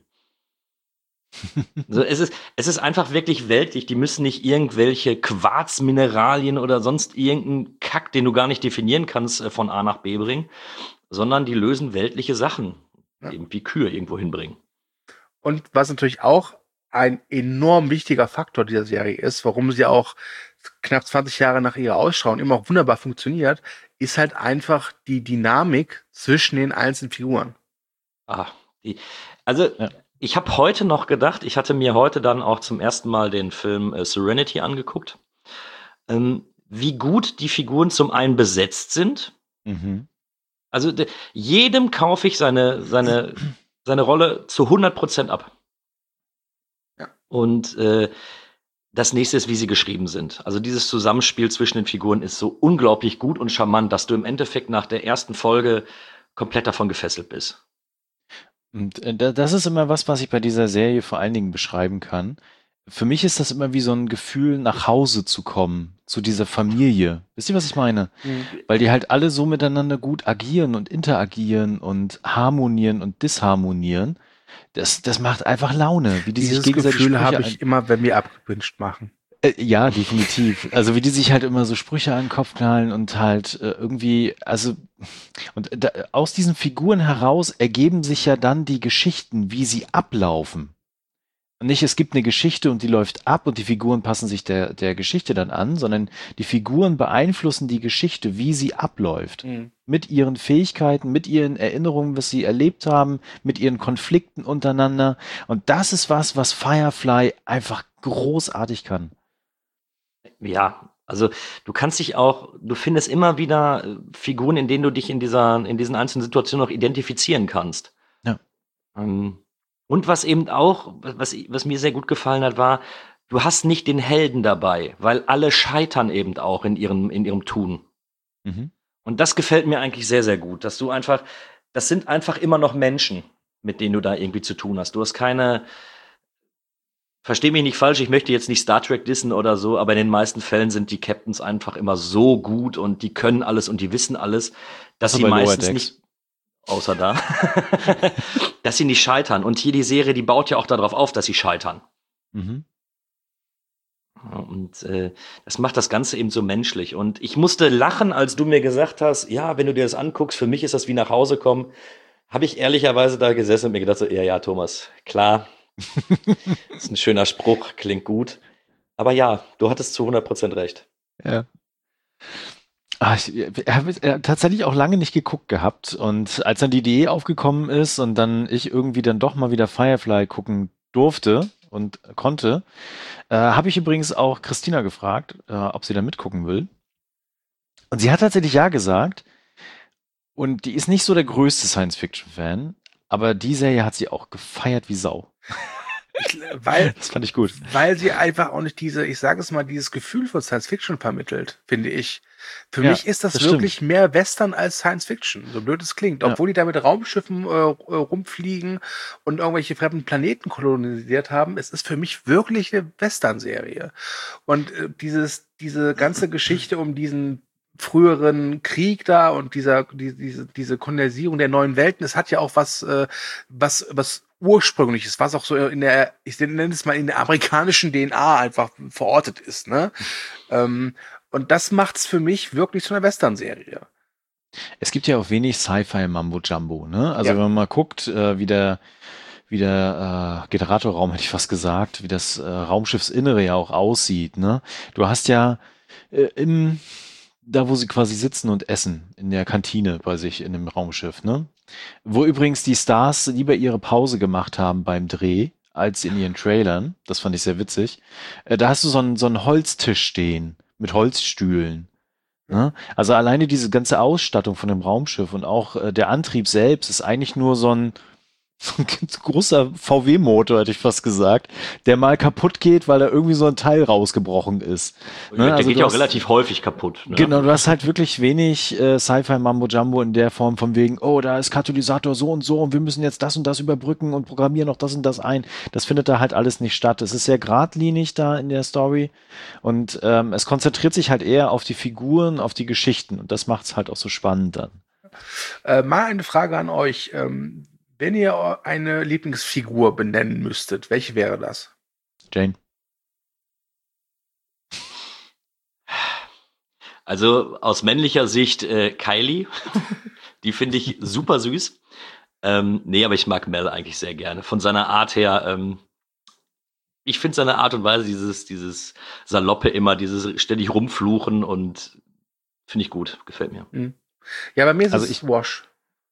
Also es ist einfach wirklich weltlich. Die müssen nicht irgendwelche Quarzmineralien oder sonst irgendeinen Kack, den du gar nicht definieren kannst, von A nach B bringen, sondern die lösen weltliche Sachen, eben wie Kühe irgendwo hinbringen. Und was natürlich auch ein enorm wichtiger Faktor dieser Serie ist, warum sie auch knapp 20 Jahre nach ihrer Ausstrahlung immer auch wunderbar funktioniert, ist halt einfach die Dynamik zwischen den einzelnen Figuren. Ich habe heute noch gedacht, ich hatte mir heute dann auch zum ersten Mal den Film Serenity angeguckt, wie gut die Figuren zum einen besetzt sind. Mhm. Also jedem kaufe ich seine Rolle zu 100% ab. Ja. Und das nächste ist, wie sie geschrieben sind. Also dieses Zusammenspiel zwischen den Figuren ist so unglaublich gut und charmant, dass du im Endeffekt nach der ersten Folge komplett davon gefesselt bist. Und das ist immer was ich bei dieser Serie vor allen Dingen beschreiben kann. Für mich ist das immer wie so ein Gefühl, nach Hause zu kommen, zu dieser Familie. Wisst ihr, was ich meine? Mhm. Weil die halt alle so miteinander gut agieren und interagieren und harmonieren und disharmonieren. Das macht einfach Laune, wie die Dieses sich gegenseitig Gefühl Sprüche habe ich immer, wenn wir abgewünscht machen. Ja, definitiv. Also wie die sich halt immer so Sprüche an den Kopf knallen und halt irgendwie, also aus diesen Figuren heraus ergeben sich ja dann die Geschichten, wie sie ablaufen. Und nicht, es gibt eine Geschichte und die läuft ab und die Figuren passen sich der Geschichte dann an, sondern die Figuren beeinflussen die Geschichte, wie sie abläuft. Mhm. Mit ihren Fähigkeiten, mit ihren Erinnerungen, was sie erlebt haben, mit ihren Konflikten untereinander. Und das ist was Firefly einfach großartig kann. Ja, also du findest immer wieder Figuren, in denen du dich in diesen einzelnen Situationen auch identifizieren kannst. Ja. Und was eben auch, was mir sehr gut gefallen hat, war, du hast nicht den Helden dabei, weil alle scheitern eben auch in ihrem Tun. Mhm. Und das gefällt mir eigentlich sehr, sehr gut, das sind einfach immer noch Menschen, mit denen du da irgendwie zu tun hast. Du hast keine, versteh mich nicht falsch, ich möchte jetzt nicht Star Trek dissen oder so, aber in den meisten Fällen sind die Captains einfach immer so gut und die können alles und die wissen alles, dass sie bei Lower meistens Decks. nicht, außer da, dass sie nicht scheitern. Und hier die Serie, die baut ja auch darauf auf, dass sie scheitern. Mhm. Ja, und das macht das Ganze eben so menschlich. Und ich musste lachen, als du mir gesagt hast, ja, wenn du dir das anguckst, für mich ist das wie nach Hause kommen. Habe ich ehrlicherweise da gesessen und mir gedacht, so, ja, Thomas, klar, ist ein schöner Spruch, klingt gut. Aber ja, du hattest zu 100% recht. Ja. Ich habe tatsächlich auch lange nicht geguckt gehabt. Und als dann die Idee aufgekommen ist und dann ich irgendwie dann doch mal wieder Firefly gucken durfte und konnte, habe ich übrigens auch Christina gefragt, ob sie da mitgucken will. Und sie hat tatsächlich ja gesagt. Und die ist nicht so der größte Science-Fiction-Fan, aber die Serie hat sie auch gefeiert wie Sau. Weil, Das fand ich gut. weil sie einfach auch nicht ich sage es mal, dieses Gefühl von Science Fiction vermittelt, finde ich. Für Ja, mich ist das das wirklich mehr Western als Science Fiction, so blöd es klingt. Ja. Obwohl die da mit Raumschiffen rumfliegen und irgendwelche fremden Planeten kolonisiert haben, es ist für mich wirklich eine Western-Serie. Und diese ganze Geschichte um diesen früheren Krieg da und diese Kolonisierung der neuen Welten, es hat ja auch was Ursprüngliches, was auch so ich nenne es mal in der amerikanischen DNA einfach verortet ist, ne? Und das macht's für mich wirklich zu einer Western-Serie. Es gibt ja auch wenig Sci-Fi Mambo Jumbo, ne? Also Ja. wenn man mal guckt, wie der Generatorraum, hätte ich fast gesagt, wie das Raumschiffsinnere ja auch aussieht, ne? Du hast ja da wo sie quasi sitzen und essen, in der Kantine bei sich in dem Raumschiff, ne? Wo übrigens die Stars lieber ihre Pause gemacht haben beim Dreh, als in ihren Trailern. Das fand ich sehr witzig. Da hast du so einen Holztisch stehen, mit Holzstühlen. Ne? Also alleine diese ganze Ausstattung von dem Raumschiff und auch der Antrieb selbst ist eigentlich nur so ein großer VW-Motor, hätte ich fast gesagt, der mal kaputt geht, weil da irgendwie so ein Teil rausgebrochen ist. Ne? Der Also geht du ja auch hast- relativ häufig kaputt. Ne? Genau, du hast halt wirklich wenig Sci-Fi Mambo Jumbo in der Form von wegen, oh, da ist Katalysator so und wir müssen jetzt das und das überbrücken und programmieren noch das und das ein. Das findet da halt alles nicht statt. Es ist sehr geradlinig da in der Story und es konzentriert sich halt eher auf die Figuren, auf die Geschichten und das macht es halt auch so spannend dann. Mal eine Frage an euch. Wenn ihr eine Lieblingsfigur benennen müsstet, welche wäre das? Jane. Also aus männlicher Sicht Kylie, die finde ich super süß. Nee, aber ich mag Mel eigentlich sehr gerne. Von seiner Art her, ich finde seine Art und Weise, dieses Saloppe immer, dieses ständig rumfluchen und finde ich gut, gefällt mir. Ja, bei mir ist Also es Wash.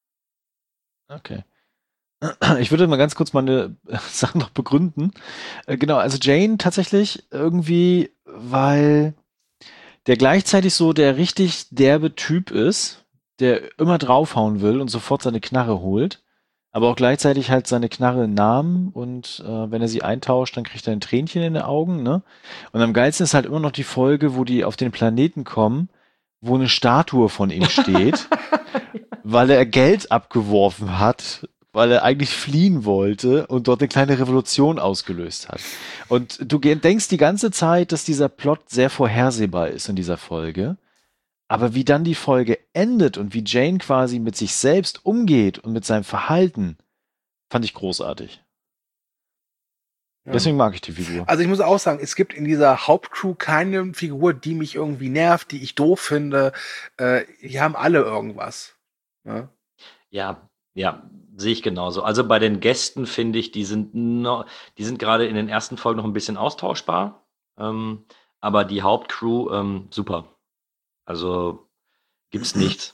Okay. Ich würde mal ganz kurz meine Sachen noch begründen. Genau, also Jane tatsächlich irgendwie, weil der gleichzeitig so der richtig derbe Typ ist, der immer draufhauen will und sofort seine Knarre holt, aber auch gleichzeitig halt seine Knarre nahm und wenn er sie eintauscht, dann kriegt er ein Tränchen in den Augen, ne? Und am geilsten ist halt immer noch die Folge, wo die auf den Planeten kommen, wo eine Statue von ihm steht, weil er Geld abgeworfen hat, weil er eigentlich fliehen wollte und dort eine kleine Revolution ausgelöst hat. Und du denkst die ganze Zeit, dass dieser Plot sehr vorhersehbar ist in dieser Folge. Aber wie dann die Folge endet und wie Jane quasi mit sich selbst umgeht und mit seinem Verhalten, fand ich großartig. Ja. Deswegen mag ich die Figur. Also ich muss auch sagen, es gibt in dieser Hauptcrew keine Figur, die mich irgendwie nervt, die ich doof finde. Die haben alle irgendwas. Ja. Ja, sehe ich genauso. Also bei den Gästen finde ich, die sind gerade in den ersten Folgen noch ein bisschen austauschbar. Aber die Hauptcrew, super. Also gibt's nichts.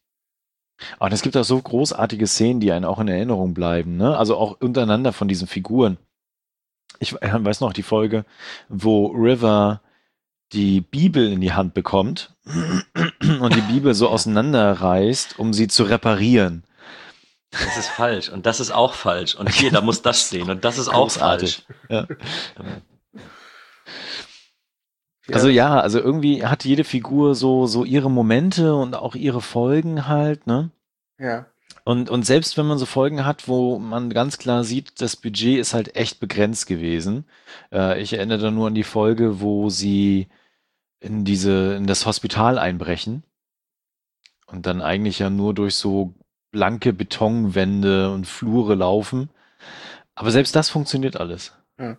Und es gibt auch so großartige Szenen, die einen auch in Erinnerung bleiben, ne? Also auch untereinander von diesen Figuren. Ich weiß noch die Folge, wo River die Bibel in die Hand bekommt und die Bibel so auseinanderreißt, um sie zu reparieren. Das ist falsch und das ist auch falsch und hier, da muss das stehen und das ist auch falsch. Ja. Also ja, also irgendwie hat jede Figur so ihre Momente und auch ihre Folgen halt, ne? Ja. Und selbst wenn man so Folgen hat, wo man ganz klar sieht, das Budget ist halt echt begrenzt gewesen. Ich erinnere da nur an die Folge, wo sie in das Hospital einbrechen und dann eigentlich ja nur durch so blanke Betonwände und Flure laufen. Aber selbst das funktioniert alles. Ja.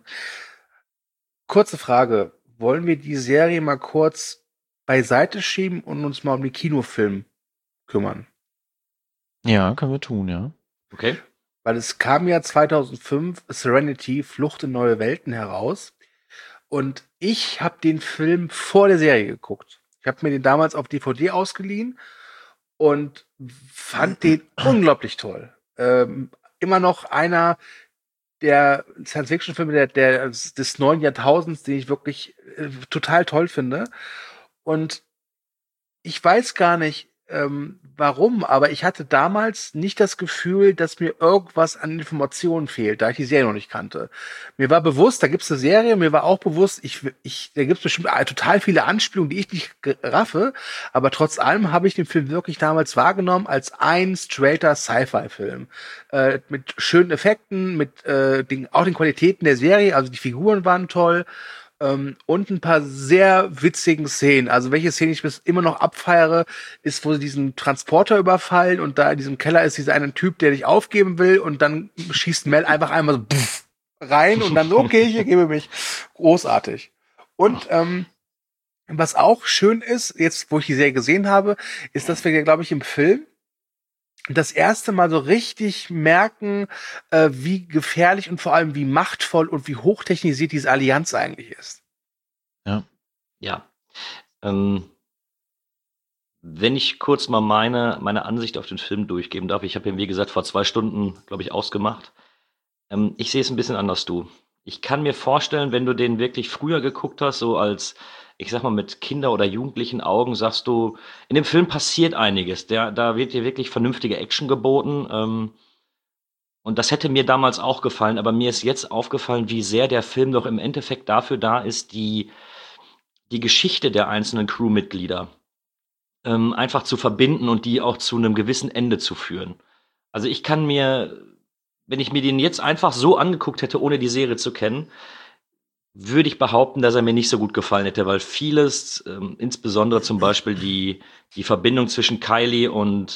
Kurze Frage. Wollen wir die Serie mal kurz beiseite schieben und uns mal um den Kinofilm kümmern? Ja, können wir tun, ja. Okay. Weil es kam ja 2005 Serenity, Flucht in neue Welten heraus. Und ich habe den Film vor der Serie geguckt. Ich habe mir den damals auf DVD ausgeliehen und fand den unglaublich toll. Immer noch einer der Science-Fiction-Filme des neuen Jahrtausends, den ich wirklich total toll finde. Und ich weiß gar nicht, warum, aber ich hatte damals nicht das Gefühl, dass mir irgendwas an Informationen fehlt, da ich die Serie noch nicht kannte. Mir war bewusst, da gibt's eine Serie, mir war auch bewusst, da gibt's bestimmt total viele Anspielungen, die ich nicht raffe, aber trotz allem habe ich den Film wirklich damals wahrgenommen als ein straighter Sci-Fi-Film. Mit schönen Effekten, mit auch den Qualitäten der Serie, also die Figuren waren toll, und ein paar sehr witzigen Szenen. Also welche Szene ich bis immer noch abfeiere, ist, wo sie diesen Transporter überfallen und da in diesem Keller ist dieser eine Typ, der dich aufgeben will und dann schießt Mel einfach einmal so rein und dann so, okay, ich ergebe mich. Großartig. Und was auch schön ist, jetzt wo ich die Serie gesehen habe, ist, dass wir, glaube ich, im Film das erste Mal so richtig merken, wie gefährlich und vor allem wie machtvoll und wie hochtechnisiert diese Allianz eigentlich ist. Ja. Ja. Wenn ich kurz mal meine Ansicht auf den Film durchgeben darf, ich habe ihn, wie gesagt, vor 2 Stunden, glaube ich, ausgemacht. Ich sehe es ein bisschen anders, du. Ich kann mir vorstellen, wenn du den wirklich früher geguckt hast, so als, ich sag mal, mit Kinder- oder jugendlichen Augen, sagst du, in dem Film passiert einiges. Da wird dir wirklich vernünftige Action geboten. Und das hätte mir damals auch gefallen, aber mir ist jetzt aufgefallen, wie sehr der Film doch im Endeffekt dafür da ist, die Geschichte der einzelnen Crewmitglieder einfach zu verbinden und die auch zu einem gewissen Ende zu führen. Also ich kann mir, wenn ich mir den jetzt einfach so angeguckt hätte, ohne die Serie zu kennen, würde ich behaupten, dass er mir nicht so gut gefallen hätte, weil vieles, insbesondere zum Beispiel die Verbindung zwischen Kylie und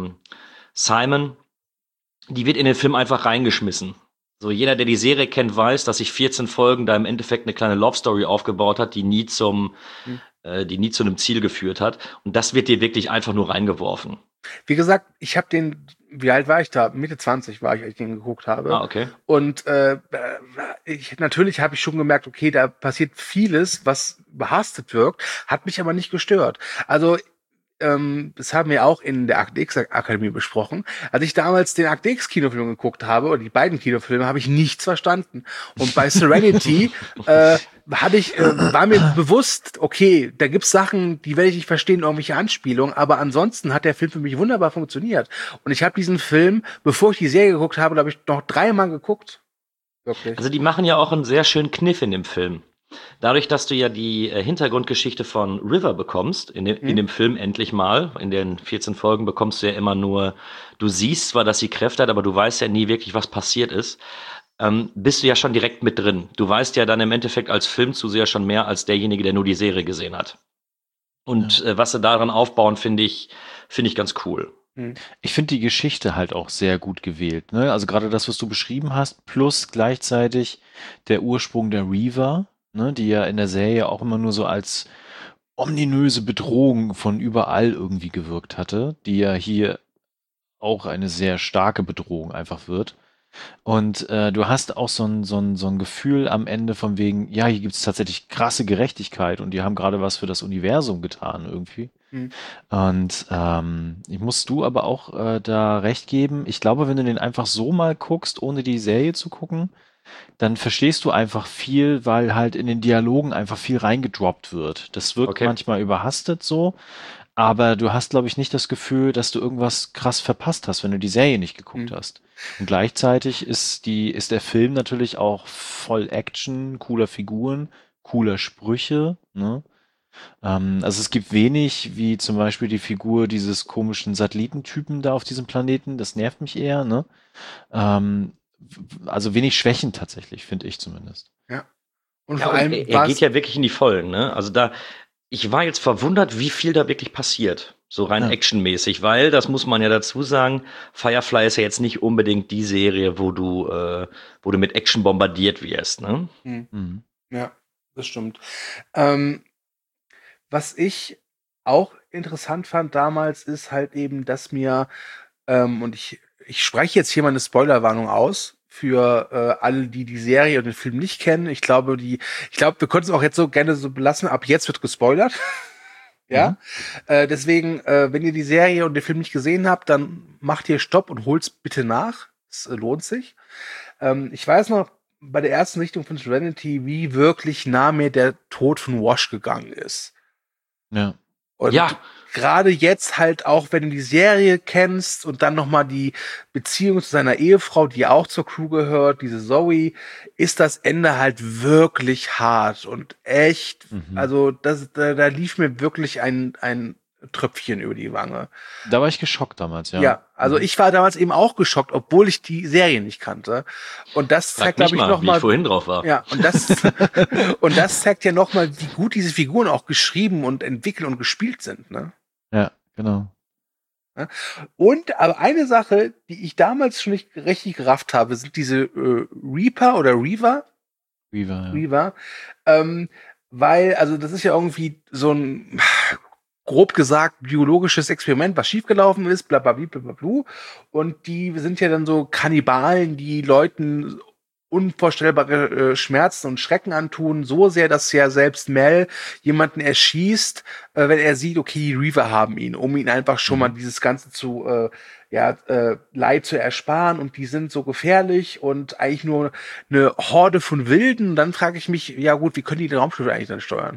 Simon, die wird in den Film einfach reingeschmissen. So, jeder, der die Serie kennt, weiß, dass sich 14 Folgen da im Endeffekt eine kleine Love Story aufgebaut hat, die nie zu einem Ziel geführt hat. Und das wird dir wirklich einfach nur reingeworfen. Wie gesagt, wie alt war ich da? Mitte 20 war ich, als ich den geguckt habe. Ah, okay. Und natürlich habe ich schon gemerkt, okay, da passiert vieles, was behastet wirkt, hat mich aber nicht gestört. Also das haben wir auch in der Akte X Akademie besprochen. Als ich damals den Akte X Kinofilm geguckt habe, oder die beiden Kinofilme, habe ich nichts verstanden. Und bei Serenity war mir bewusst, okay, da gibt's Sachen, die werde ich nicht verstehen, irgendwelche Anspielungen, aber ansonsten hat der Film für mich wunderbar funktioniert. Und ich habe diesen Film, bevor ich die Serie geguckt habe, glaube ich, noch 3-mal geguckt. Wirklich. Also die machen ja auch einen sehr schönen Kniff in dem Film. Dadurch, dass du ja die Hintergrundgeschichte von River bekommst, in dem Film endlich mal, in den 14 Folgen bekommst du ja immer nur, du siehst zwar, dass sie Kräfte hat, aber du weißt ja nie wirklich, was passiert ist, bist du ja schon direkt mit drin. Du weißt ja dann im Endeffekt als Filmzuseher schon mehr als derjenige, der nur die Serie gesehen hat. Und was sie daran aufbauen, finde ich ganz cool. Ich finde die Geschichte halt auch sehr gut gewählt, ne? Also gerade das, was du beschrieben hast, plus gleichzeitig der Ursprung der Reaver, ne, die ja in der Serie auch immer nur so als ominöse Bedrohung von überall irgendwie gewirkt hatte, die ja hier auch eine sehr starke Bedrohung einfach wird. Und du hast auch so ein Gefühl am Ende von wegen, ja, hier gibt es tatsächlich krasse Gerechtigkeit und die haben gerade was für das Universum getan irgendwie. Und ich musst du aber auch da recht geben. Ich glaube, wenn du den einfach so mal guckst, ohne die Serie zu gucken, dann verstehst du einfach viel, weil halt in den Dialogen einfach viel reingedroppt wird. Das wirkt manchmal überhastet so, aber du hast, glaube ich, nicht das Gefühl, dass du irgendwas krass verpasst hast, wenn du die Serie nicht geguckt hast. Und gleichzeitig ist der Film natürlich auch voll Action, cooler Figuren, cooler Sprüche, ne? Also es gibt wenig, wie zum Beispiel die Figur dieses komischen Satellitentypen da auf diesem Planeten, das nervt mich eher, ne? Also wenig Schwächen tatsächlich, finde ich zumindest. Ja. Und Ja, vor und allem er geht ja wirklich in die Vollen, ne? Also ich war jetzt verwundert, wie viel da wirklich passiert. So rein Ja. actionmäßig, weil, das muss man ja dazu sagen, Firefly ist ja jetzt nicht unbedingt die Serie, wo du mit Action bombardiert wirst, ne? Mhm. Ja, das stimmt. Was ich auch interessant fand damals, ist halt eben, dass mir, und ich spreche jetzt hier mal eine Spoilerwarnung aus für alle, die die Serie und den Film nicht kennen. Ich glaube, wir können es auch jetzt so gerne so belassen. Ab jetzt wird gespoilert. Ja. Deswegen, wenn ihr die Serie und den Film nicht gesehen habt, dann macht ihr Stopp und holt's bitte nach. Es lohnt sich. Ich weiß noch, bei der ersten Sichtung von Serenity, wie wirklich nah mir der Tod von Wash gegangen ist. Ja. Und Ja. gerade jetzt halt auch, wenn du die Serie kennst und dann nochmal die Beziehung zu seiner Ehefrau, die auch zur Crew gehört, diese Zoe, ist das Ende halt wirklich hart und echt, also da lief mir wirklich ein Tröpfchen über die Wange. Da war ich geschockt damals, ja. Ja, also ich war damals eben auch geschockt, obwohl ich die Serie nicht kannte. Und das zeigt, glaube ich, wie nochmal. ich vorhin drauf war. Ja, und das zeigt ja nochmal, wie gut diese Figuren auch geschrieben und entwickelt und gespielt sind, ne? Ja, genau. Und aber eine Sache, die ich damals schon nicht richtig gerafft habe, sind diese Reaper oder Reaver. Weaver, ja. Reaver. Weil, also das ist ja irgendwie so ein grob gesagt biologisches Experiment, was schiefgelaufen ist, blablabla. Und die sind ja dann so Kannibalen, die Leuten unvorstellbare Schmerzen und Schrecken antun, so sehr, dass ja selbst Mel jemanden erschießt, wenn er sieht, okay, die Reaver haben ihn, um ihn einfach schon mal dieses Ganze zu Leid zu ersparen, und die sind so gefährlich und eigentlich nur eine Horde von Wilden. Und dann frage ich mich, ja gut, wie können die den Raumschiff eigentlich dann steuern?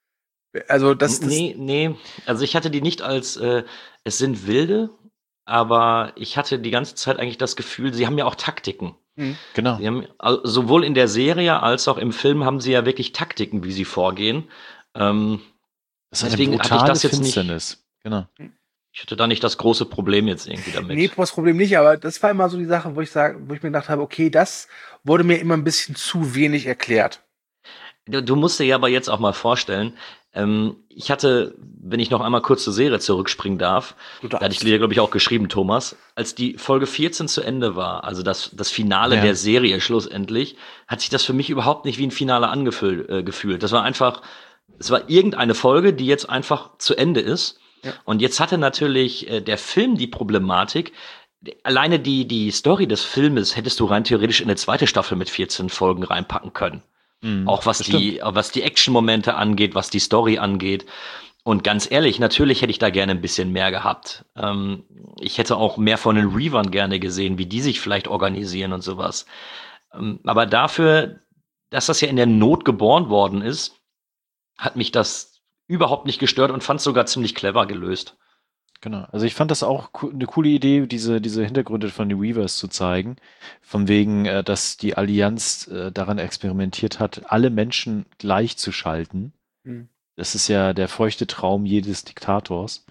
Also Nee, also ich hatte die nicht als es sind Wilde, aber ich hatte die ganze Zeit eigentlich das Gefühl, sie haben ja auch Taktiken. Genau. Sie haben, sowohl in der Serie als auch im Film haben sie ja wirklich Taktiken, wie sie vorgehen. Das ist eine deswegen hatte ich brutale das jetzt nicht. Finsternis. Genau. Ich hatte da nicht das große Problem jetzt irgendwie damit. Nee, das Problem nicht, aber das war immer so die Sache, wo ich mir gedacht habe, okay, das wurde mir immer ein bisschen zu wenig erklärt. Du musst dir ja aber jetzt auch mal vorstellen, ich hatte, wenn ich noch einmal kurz zur Serie zurückspringen darf, da hatte ich dir, glaube ich, auch geschrieben, Thomas, als die Folge 14 zu Ende war, also das Finale der Serie schlussendlich, hat sich das für mich überhaupt nicht wie ein Finale gefühlt. Das war einfach, es war irgendeine Folge, die jetzt einfach zu Ende ist. Ja. Und jetzt hatte natürlich der Film die Problematik, alleine die Story des Filmes hättest du rein theoretisch in eine zweite Staffel mit 14 Folgen reinpacken können. Auch was die Action-Momente angeht, was die Story angeht. Und ganz ehrlich, natürlich hätte ich da gerne ein bisschen mehr gehabt. Ich hätte auch mehr von den Reavern gerne gesehen, wie die sich vielleicht organisieren und sowas. Aber dafür, dass das ja in der Not geboren worden ist, hat mich das überhaupt nicht gestört und fand es sogar ziemlich clever gelöst. Genau, also ich fand das auch eine coole Idee, diese Hintergründe von den Weavers zu zeigen, von wegen, dass die Allianz daran experimentiert hat, alle Menschen gleichzuschalten. Das ist ja der feuchte Traum jedes Diktators.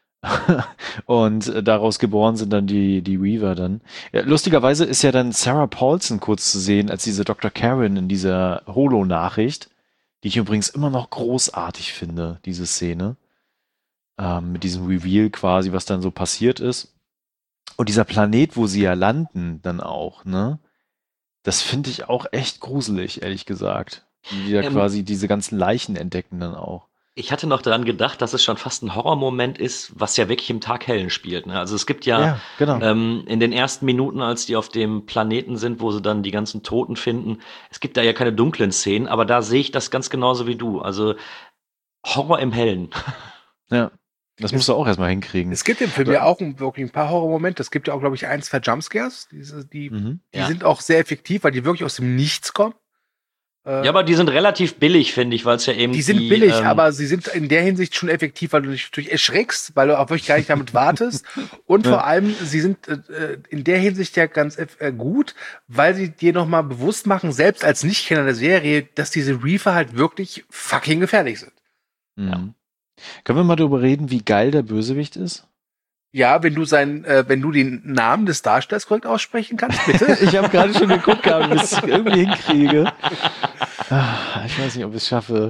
Und daraus geboren sind dann die Weaver dann. Ja, lustigerweise ist ja dann Sarah Paulson kurz zu sehen als diese Dr. Karen in dieser Holo-Nachricht, die ich übrigens immer noch großartig finde, diese Szene. Mit diesem Reveal quasi, was dann so passiert ist. Und dieser Planet, wo sie ja landen, dann auch, ne? Das finde ich auch echt gruselig, ehrlich gesagt. Die ja quasi diese ganzen Leichen entdecken dann auch. Ich hatte noch daran gedacht, dass es schon fast ein Horrormoment ist, was ja wirklich im Tag hellen spielt. Ne? Also es gibt ja genau. In den ersten Minuten, als die auf dem Planeten sind, wo sie dann die ganzen Toten finden, es gibt da ja keine dunklen Szenen, aber da sehe ich das ganz genauso wie du. Also Horror im Hellen. Ja. Das musst du auch erstmal hinkriegen. Es gibt im Film ja auch wirklich ein paar Horrormomente. Es gibt ja auch, glaube ich, 1, 2 Jumpscares. Die sind auch sehr effektiv, weil die wirklich aus dem Nichts kommen. Ja, aber die sind relativ billig, finde ich, weil es ja eben Die sind billig, aber sie sind in der Hinsicht schon effektiv, weil du dich durch erschreckst, weil du auch wirklich gar nicht damit wartest. Und vor allem, sie sind in der Hinsicht ja ganz gut, weil sie dir nochmal bewusst machen, selbst als Nichtkenner der Serie, dass diese Reefer halt wirklich fucking gefährlich sind. Ja. Können wir mal darüber reden, wie geil der Bösewicht ist? Ja, wenn du den Namen des Darstellers korrekt aussprechen kannst, bitte. Ich habe gerade schon geguckt, ob ich es irgendwie hinkriege. Ich weiß nicht, ob ich es schaffe.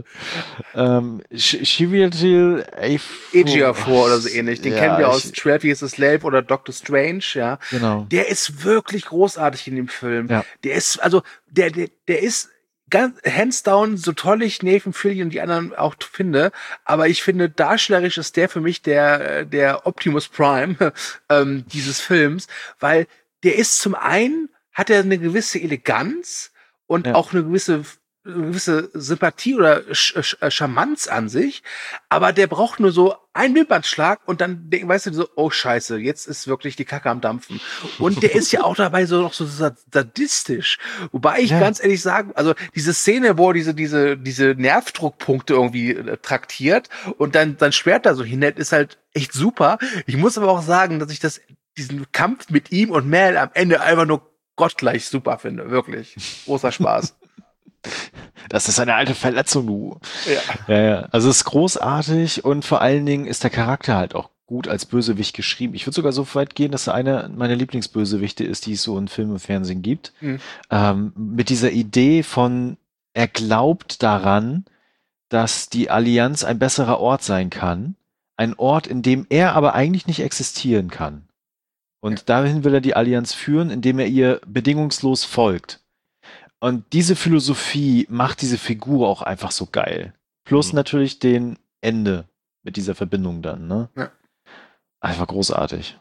Chiwetel Ejiofor oder so ähnlich. Den kennen wir aus 12 Years a Slave oder Doctor Strange, ja. Genau. Der ist wirklich großartig in dem Film. Ja. Der ist, der ist ganz hands down, so toll ich Nathan Fillion und die anderen auch finde, aber ich finde, darstellerisch ist der für mich der Optimus Prime dieses Films, weil der ist zum einen, hat er eine gewisse Eleganz und auch eine gewisse Sympathie oder Charmanz an sich, aber der braucht nur so einen Wimpernschlag und dann weißt du so, oh Scheiße, jetzt ist wirklich die Kacke am Dampfen. Und der ist ja auch dabei so noch so sadistisch. Wobei ich ganz ehrlich sagen, also diese Szene, wo er diese Nervdruckpunkte irgendwie traktiert und dann Schwert da so hinhält, ist halt echt super. Ich muss aber auch sagen, dass ich diesen Kampf mit ihm und Mel am Ende einfach nur gottgleich super finde. Wirklich. Großer Spaß. Das ist eine alte Verletzung, du. Ja. Also es ist großartig und vor allen Dingen ist der Charakter halt auch gut als Bösewicht geschrieben. Ich würde sogar so weit gehen, dass er einer meiner Lieblingsbösewichte ist, die es so in Film und Fernsehen gibt. Mit dieser Idee von, er glaubt daran, dass die Allianz ein besserer Ort sein kann. Ein Ort, in dem er aber eigentlich nicht existieren kann. Und dahin will er die Allianz führen, indem er ihr bedingungslos folgt. Und diese Philosophie macht diese Figur auch einfach so geil. Plus natürlich den Ende mit dieser Verbindung dann, ne? Ja. Einfach großartig.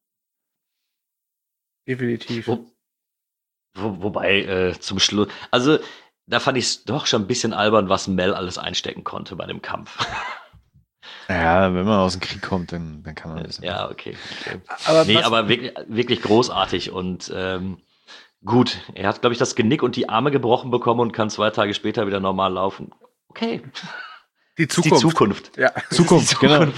Definitiv. Wobei, zum Schluss, also da fand ich es doch schon ein bisschen albern, was Mel alles einstecken konnte bei dem Kampf. Ja, wenn man aus dem Krieg kommt, dann kann man das. Ja, okay. Aber wirklich, wirklich großartig und gut, er hat, glaube ich, das Genick und die Arme gebrochen bekommen und kann 2 Tage später wieder normal laufen. Okay. Die Zukunft. Ja. Zukunft, genau.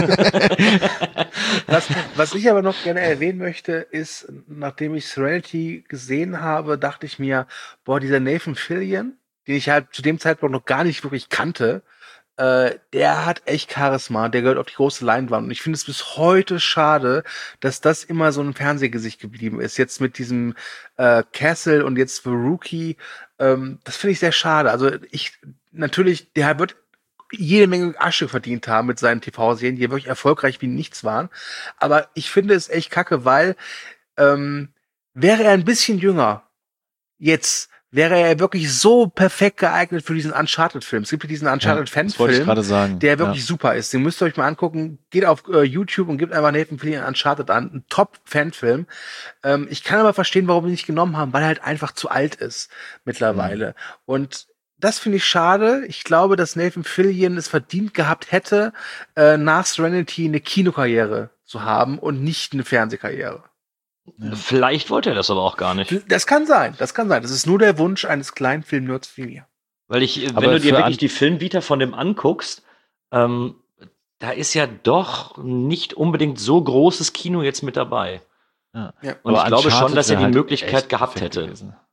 Was ich aber noch gerne erwähnen möchte, ist, nachdem ich Serenity gesehen habe, dachte ich mir, boah, dieser Nathan Fillion, den ich halt zu dem Zeitpunkt noch gar nicht wirklich kannte, der hat echt Charisma, der gehört auf die große Leinwand. Und ich finde es bis heute schade, dass das immer so ein Fernsehgesicht geblieben ist. Jetzt mit diesem Castle und jetzt The Rookie, das finde ich sehr schade. Also natürlich, der wird jede Menge Asche verdient haben mit seinen TV-Serien, die wirklich erfolgreich wie nichts waren. Aber ich finde es echt kacke, weil wäre er ein bisschen jünger, jetzt wäre er wirklich so perfekt geeignet für diesen Uncharted-Film. Es gibt ja diesen Uncharted-Fan-Film, der wirklich super ist. Den müsst ihr euch mal angucken. Geht auf YouTube und gebt einfach Nathan Fillion Uncharted an. Ein Top-Fan-Film. Ich kann aber verstehen, warum wir ihn nicht genommen haben, weil er halt einfach zu alt ist mittlerweile. Und das finde ich schade. Ich glaube, dass Nathan Fillion es verdient gehabt hätte, nach Serenity eine Kinokarriere zu haben und nicht eine Fernsehkarriere. Ja. Vielleicht wollte er das aber auch gar nicht. Das kann sein. Das ist nur der Wunsch eines kleinen Filmnerds wie mir. Weil wenn du dir wirklich die Filmvita von dem anguckst, da ist ja doch nicht unbedingt so großes Kino jetzt mit dabei. Ja. Und ich glaube schon, dass er die Möglichkeit gehabt hätte.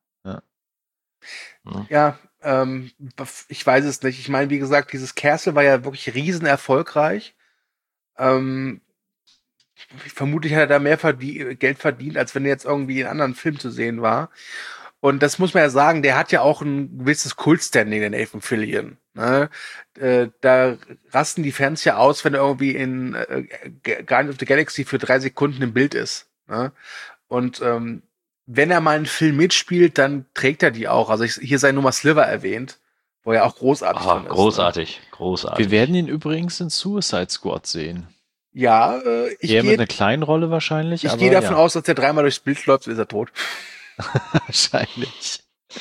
Ja, ich weiß es nicht. Ich meine, wie gesagt, dieses Castle war ja wirklich riesen erfolgreich. Vermutlich hat er da mehr Geld verdient, als wenn er jetzt irgendwie in anderen Filmen zu sehen war. Und das muss man ja sagen, der hat ja auch ein gewisses Kultstanding, der Nathan Fillion. Ne? Da rasten die Fans ja aus, wenn er irgendwie in Guardians of the Galaxy für 3 Sekunden im Bild ist. Ne? Und wenn er mal einen Film mitspielt, dann trägt er die auch. Also hier sei nur mal Sliver erwähnt, wo er auch großartig ist. Großartig. Wir werden ihn übrigens in Suicide Squad sehen. Ja, mit einer kleinen Rolle wahrscheinlich. Ich gehe davon aus, dass der 3-mal durchs Bild läuft, ist er tot. Wahrscheinlich.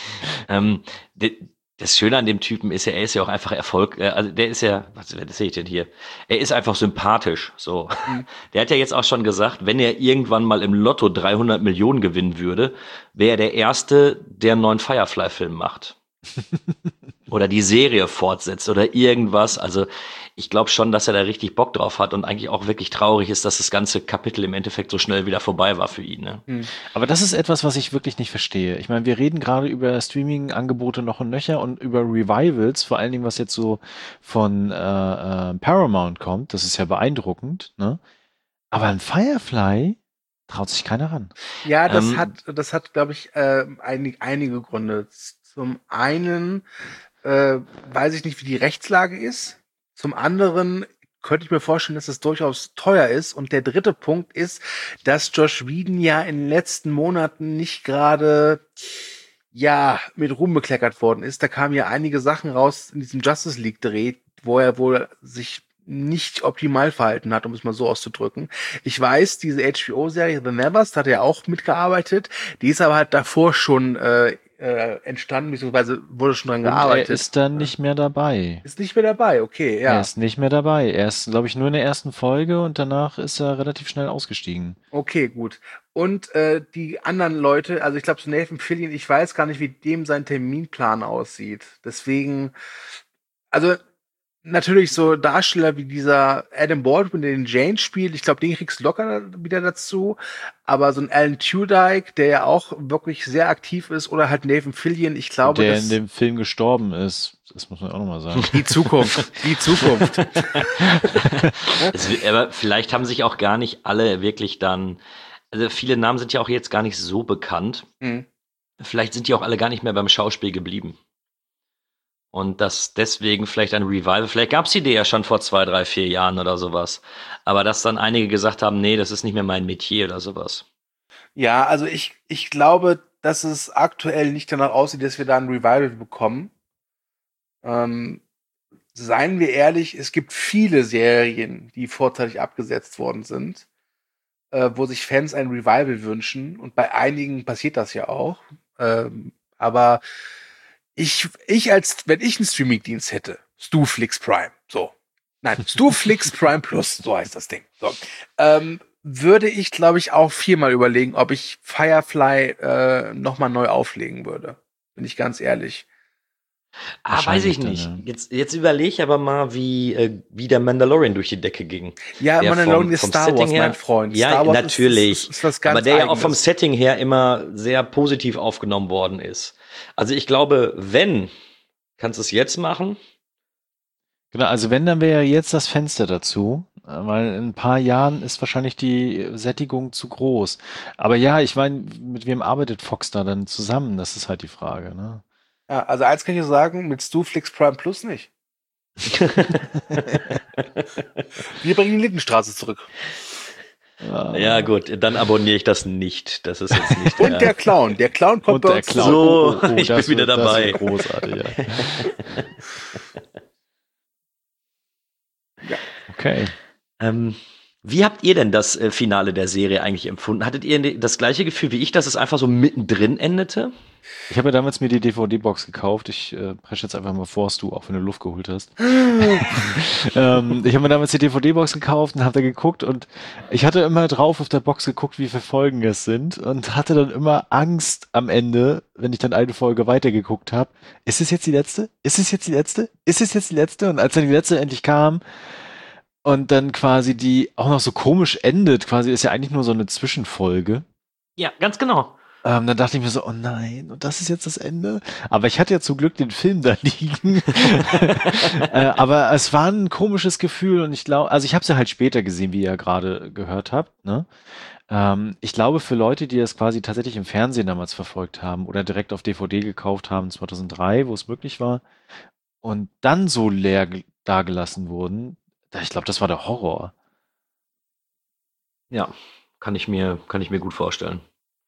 Das Schöne an dem Typen ist ja, er ist ja auch einfach also der ist ja, was sehe ich denn hier? Er ist einfach sympathisch, so. Der hat ja jetzt auch schon gesagt, wenn er irgendwann mal im Lotto 300 Millionen gewinnen würde, wäre er der Erste, der einen neuen Firefly-Film macht. Oder die Serie fortsetzt oder irgendwas. Also ich glaube schon, dass er da richtig Bock drauf hat und eigentlich auch wirklich traurig ist, dass das ganze Kapitel im Endeffekt so schnell wieder vorbei war für ihn. Ne? Aber das ist etwas, was ich wirklich nicht verstehe. Ich meine, wir reden gerade über Streaming-Angebote noch und nöcher und über Revivals, vor allen Dingen, was jetzt so von Paramount kommt. Das ist ja beeindruckend, ne? Aber ein Firefly traut sich keiner ran. Ja, das hat, glaube ich, einige Gründe. Zum einen weiß ich nicht, wie die Rechtslage ist. Zum anderen könnte ich mir vorstellen, dass es durchaus teuer ist. Und der dritte Punkt ist, dass Joss Whedon ja in den letzten Monaten nicht gerade mit Ruhm bekleckert worden ist. Da kamen ja einige Sachen raus in diesem Justice League-Dreh, wo er wohl sich nicht optimal verhalten hat, um es mal so auszudrücken. Ich weiß, diese HBO-Serie The Nevers, da hat er auch mitgearbeitet. Die ist aber halt davor schon entstanden, beziehungsweise wurde schon dran gearbeitet. Er ist dann nicht mehr dabei. Ist nicht mehr dabei, okay, ja. Er ist nicht mehr dabei. Er ist, glaube ich, nur in der ersten Folge und danach ist er relativ schnell ausgestiegen. Okay, gut. Und die anderen Leute, also ich glaube, so Nathan Fillion, ich weiß gar nicht, wie dem sein Terminplan aussieht. Deswegen, also natürlich so Darsteller wie dieser Adam Baldwin, der den Jane spielt, ich glaube, den kriegst du locker wieder dazu. Aber so ein Alan Tudyk, der ja auch wirklich sehr aktiv ist, oder halt Nathan Fillion, ich glaube, der in dem Film gestorben ist. Das muss man auch nochmal sagen. Die Zukunft. Aber vielleicht haben sich auch gar nicht alle wirklich dann, also viele Namen sind ja auch jetzt gar nicht so bekannt. Vielleicht sind die auch alle gar nicht mehr beim Schauspiel geblieben. Und dass deswegen vielleicht ein Revival, vielleicht gab es die Idee ja schon vor 2, 3, 4 Jahren oder sowas. Aber dass dann einige gesagt haben, nee, das ist nicht mehr mein Metier oder sowas. Ja, also ich glaube, dass es aktuell nicht danach aussieht, dass wir da ein Revival bekommen. Seien wir ehrlich, es gibt viele Serien, die vorzeitig abgesetzt worden sind, wo sich Fans ein Revival wünschen. Und bei einigen passiert das ja auch. Aber wenn ich einen Streaming-Dienst hätte, Stuflix Prime, so. Nein, Stuflix Prime Plus, so heißt das Ding. So. Würde ich, glaube ich, auch 4-mal überlegen, ob ich Firefly nochmal neu auflegen würde. Bin ich ganz ehrlich. Weiß ich nicht. Dann, ja. Jetzt überlege ich aber mal, wie der Mandalorian durch die Decke ging. Ja, Mandalorian ist Star Wars, mein Freund. Ja, Star Wars natürlich. Ist was ganz aber der ja auch Eigenes. vom Setting her immer sehr positiv aufgenommen worden ist. Also ich glaube, kannst du es jetzt machen? Genau, also wenn, dann wäre jetzt das Fenster dazu, weil in ein paar Jahren ist wahrscheinlich die Sättigung zu groß. Aber ja, ich meine, mit wem arbeitet Fox da dann zusammen? Das ist halt die Frage, ne? Ja, also eins kann ich sagen, mit Stuflix Prime Plus nicht. Wir bringen die Lindenstraße zurück. Ja gut, dann abonniere ich das nicht. Das ist jetzt nicht Und der Clown. Der Clown kommt bei uns zurück. So, ich bin wieder dabei. Das wird großartig, ja. Ja. Okay. Wie habt ihr denn das Finale der Serie eigentlich empfunden? Hattet ihr das gleiche Gefühl wie ich, dass es einfach so mittendrin endete? Ich habe ja damals mir die DVD-Box gekauft. Ich presche jetzt einfach mal vor, du, auch wenn du Luft geholt hast. Ich habe mir damals die DVD-Box gekauft und habe da geguckt und ich hatte immer drauf auf der Box geguckt, wie viele Folgen es sind und hatte dann immer Angst am Ende, wenn ich dann eine Folge weitergeguckt habe. Ist es jetzt die letzte? Ist es jetzt die letzte? Ist es jetzt die letzte? Und als dann die letzte endlich kam und dann quasi die auch noch so komisch endet, quasi ist ja eigentlich nur so eine Zwischenfolge. Ja, ganz genau. Dann dachte ich mir so, oh nein, und das ist jetzt das Ende. Aber ich hatte ja zum Glück den Film da liegen. Aber es war ein komisches Gefühl und ich glaube, also ich habe es ja halt später gesehen, wie ihr gerade gehört habt. Ne? Ich glaube, für Leute, die das quasi tatsächlich im Fernsehen damals verfolgt haben oder direkt auf DVD gekauft haben, 2003, wo es möglich war, und dann so leer dagelassen wurden, ich glaube, das war der Horror. Ja, kann ich mir gut vorstellen.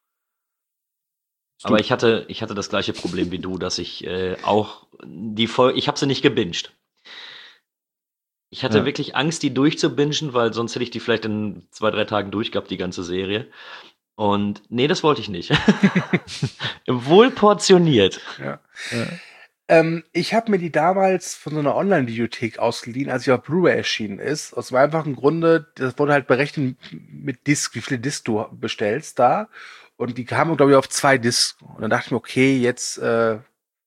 Aber ich hatte das gleiche Problem wie du, dass ich auch die Folge, ich habe sie nicht gebinged. Ich hatte wirklich Angst, die durchzubingen, weil sonst hätte ich die vielleicht in 2, 3 Tagen durchgehabt, die ganze Serie. Und nee, das wollte ich nicht. Wohl portioniert. Ja. Ich habe mir die damals von so einer Online-Videothek ausgeliehen, als sie auf Blu-ray erschienen ist. Aus dem einfachen Grunde, das wurde halt berechnet mit Disc, wie viele Discs du bestellst da. Und die kamen, glaube ich, auf 2 Discs. Und dann dachte ich mir, okay, jetzt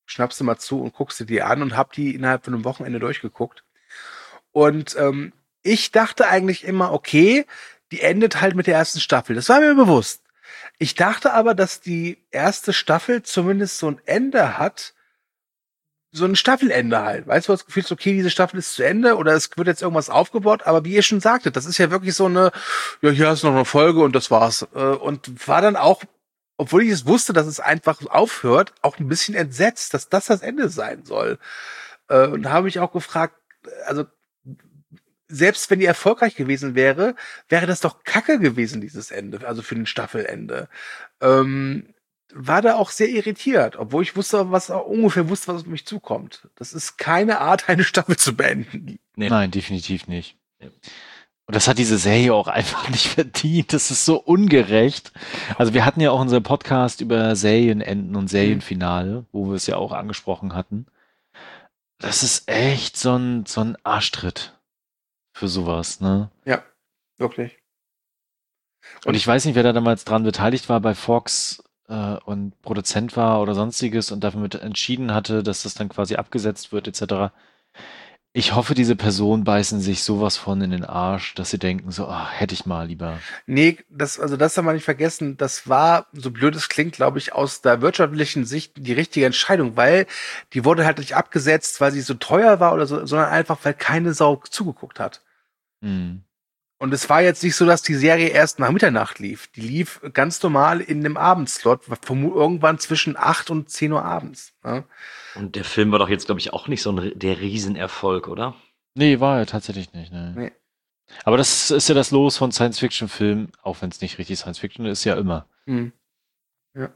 schnappst du mal zu und guckst dir die an und hab die innerhalb von einem Wochenende durchgeguckt. Und ich dachte eigentlich immer, okay, die endet halt mit der ersten Staffel. Das war mir bewusst. Ich dachte aber, dass die erste Staffel zumindest so ein Ende hat, so ein Staffelende halt. Weißt du, das Gefühl ist, okay, diese Staffel ist zu Ende oder es wird jetzt irgendwas aufgebaut, aber wie ihr schon sagtet, das ist ja wirklich so eine, ja, hier ist noch eine Folge und das war's. Und war dann auch, obwohl ich es wusste, dass es einfach aufhört, auch ein bisschen entsetzt, dass das Ende sein soll. Und da habe ich auch gefragt, also selbst wenn die erfolgreich gewesen wäre, wäre das doch Kacke gewesen, dieses Ende, also für ein Staffelende. War da auch sehr irritiert, obwohl ich wusste, was auf mich zukommt. Das ist keine Art, eine Staffel zu beenden. Nee. Nein, definitiv nicht. Und das hat diese Serie auch einfach nicht verdient. Das ist so ungerecht. Also wir hatten ja auch unseren Podcast über Serienenden und Serienfinale, wo wir es ja auch angesprochen hatten. Das ist echt so ein Arschtritt für sowas, ne? Ja, wirklich. Und ich weiß nicht, wer da damals dran beteiligt war bei Fox und Produzent war oder sonstiges und damit entschieden hatte, dass das dann quasi abgesetzt wird, etc. Ich hoffe, diese Personen beißen sich sowas von in den Arsch, dass sie denken so, hätte ich mal lieber. Nee, das darf man nicht vergessen, das war, so blöd es klingt, glaube ich, aus der wirtschaftlichen Sicht die richtige Entscheidung, weil die wurde halt nicht abgesetzt, weil sie so teuer war oder so, sondern einfach, weil keine Sau zugeguckt hat. Hm. Und es war jetzt nicht so, dass die Serie erst nach Mitternacht lief. Die lief ganz normal in einem Abendslot, irgendwann zwischen 8 und 10 Uhr abends. Ja. Und der Film war doch jetzt, glaube ich, auch nicht so der Riesenerfolg, oder? Nee, war er tatsächlich nicht. Nee. Aber das ist ja das Los von Science-Fiction-Filmen, auch wenn es nicht richtig Science-Fiction ist, ja immer. Mhm. Ja.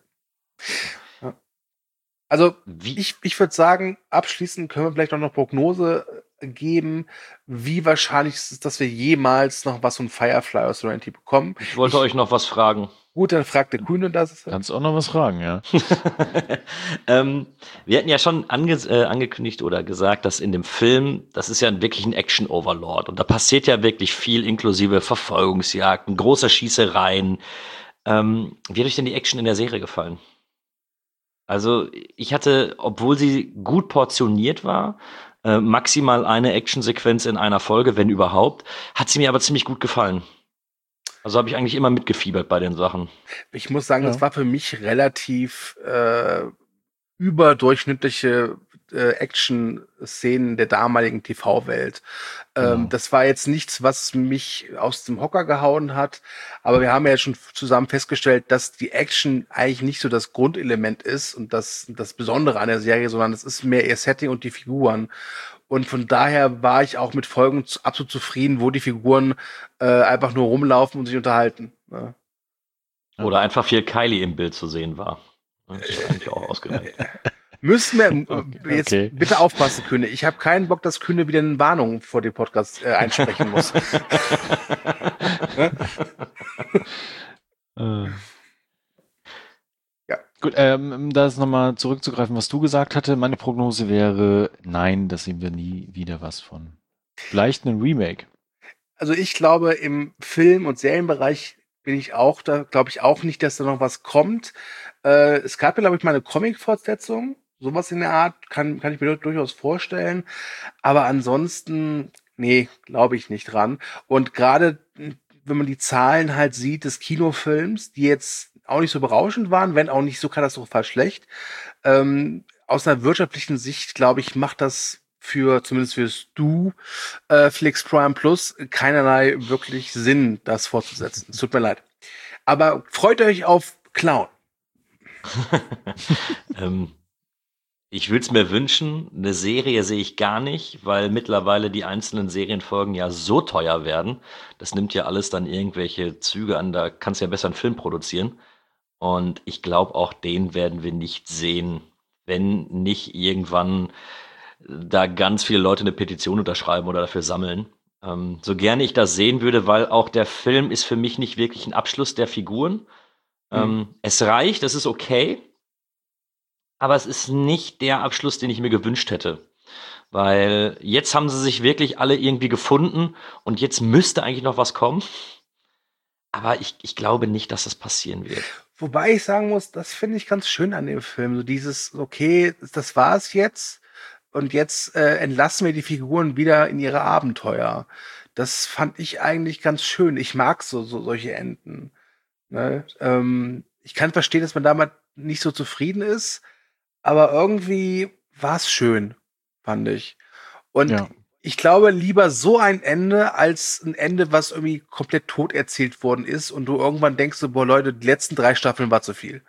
Also ich würde sagen, abschließend können wir vielleicht auch noch Prognose geben, wie wahrscheinlich ist es, dass wir jemals noch was von Firefly aus Serenity bekommen. Ich wollte euch noch was fragen. Gut, dann fragt der Kühne das. Kannst auch noch was fragen, ja. Wir hatten ja schon angekündigt oder gesagt, dass in dem Film, das ist ja wirklich ein Action-Overlord und da passiert ja wirklich viel, inklusive Verfolgungsjagden, großer Schießereien. Wie hat euch denn die Action in der Serie gefallen? Also ich hatte, obwohl sie gut portioniert war, maximal eine Actionsequenz in einer Folge, wenn überhaupt, hat sie mir aber ziemlich gut gefallen. Also habe ich eigentlich immer mitgefiebert bei den Sachen. Ich muss sagen, das war für mich relativ überdurchschnittliche Action-Szenen der damaligen TV-Welt. Das war jetzt nichts, was mich aus dem Hocker gehauen hat, aber wir haben ja schon zusammen festgestellt, dass die Action eigentlich nicht so das Grundelement ist und das Besondere an der Serie, sondern es ist mehr ihr Setting und die Figuren. Und von daher war ich auch mit Folgen absolut zufrieden, wo die Figuren einfach nur rumlaufen und sich unterhalten. Ja. Oder einfach viel Kylie im Bild zu sehen war. Das ist eigentlich auch ausgereicht. Müssen wir jetzt bitte aufpassen, Kühne. Ich habe keinen Bock, dass Kühne wieder eine Warnung vor dem Podcast einsprechen muss. Ja. Gut, da ist nochmal zurückzugreifen, was du gesagt hatte. Meine Prognose wäre, nein, da sehen wir nie wieder was von. Vielleicht ein Remake. Also ich glaube, im Film- und Serienbereich bin ich auch, da glaube ich auch nicht, dass da noch was kommt. Es gab ja, glaube ich, mal eine Comic-Fortsetzung. Sowas in der Art kann ich mir durchaus vorstellen. Aber ansonsten, nee, glaube ich nicht dran. Und gerade, wenn man die Zahlen halt sieht des Kinofilms, die jetzt auch nicht so berauschend waren, wenn auch nicht so katastrophal schlecht, aus einer wirtschaftlichen Sicht, glaube ich, macht das zumindest für Stu, Flix Prime Plus, keinerlei wirklich Sinn, das fortzusetzen. Es tut mir leid. Aber freut euch auf Clown. Ich würde es mir wünschen, eine Serie sehe ich gar nicht, weil mittlerweile die einzelnen Serienfolgen ja so teuer werden. Das nimmt ja alles dann irgendwelche Züge an, da kannst du ja besser einen Film produzieren. Und ich glaube, auch den werden wir nicht sehen, wenn nicht irgendwann da ganz viele Leute eine Petition unterschreiben oder dafür sammeln. So gerne ich das sehen würde, weil auch der Film ist für mich nicht wirklich ein Abschluss der Figuren. Es reicht, es ist okay. Aber es ist nicht der Abschluss, den ich mir gewünscht hätte. Weil jetzt haben sie sich wirklich alle irgendwie gefunden und jetzt müsste eigentlich noch was kommen. Aber ich glaube nicht, dass das passieren wird. Wobei ich sagen muss, das finde ich ganz schön an dem Film. So dieses, okay, das war's jetzt. Und jetzt entlassen wir die Figuren wieder in ihre Abenteuer. Das fand ich eigentlich ganz schön. Ich mag solche Enden. Ne? Ich kann verstehen, dass man damit nicht so zufrieden ist, aber irgendwie war es schön, fand ich. Und ich glaube, lieber so ein Ende, als ein Ende, was irgendwie komplett tot erzählt worden ist und du irgendwann denkst so, boah Leute, die letzten 3 Staffeln war zu viel.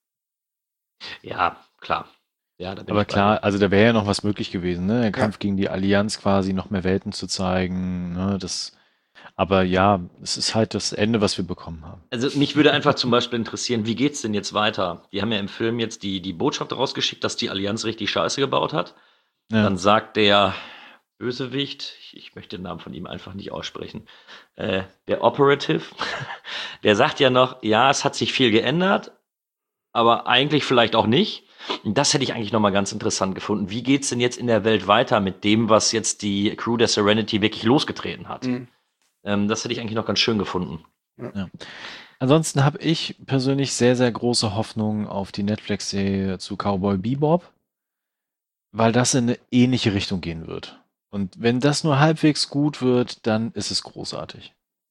Ja, klar. Ja, da bin Aber ich bei klar, dir. also da wäre ja noch was möglich gewesen, ne? Der Kampf gegen die Allianz quasi, noch mehr Welten zu zeigen, ne? Aber ja, es ist halt das Ende, was wir bekommen haben. Also mich würde einfach zum Beispiel interessieren, wie geht's denn jetzt weiter? Die haben ja im Film jetzt die Botschaft rausgeschickt, dass die Allianz richtig Scheiße gebaut hat. Ja. Dann sagt der Bösewicht, ich möchte den Namen von ihm einfach nicht aussprechen, der Operative, der sagt ja noch, ja, es hat sich viel geändert, aber eigentlich vielleicht auch nicht. Und das hätte ich eigentlich nochmal ganz interessant gefunden. Wie geht's denn jetzt in der Welt weiter mit dem, was jetzt die Crew der Serenity wirklich losgetreten hat? Mhm. Das hätte ich eigentlich noch ganz schön gefunden. Ja. Ansonsten habe ich persönlich sehr, sehr große Hoffnung auf die Netflix-Serie zu Cowboy Bebop, weil das in eine ähnliche Richtung gehen wird. Und wenn das nur halbwegs gut wird, dann ist es großartig.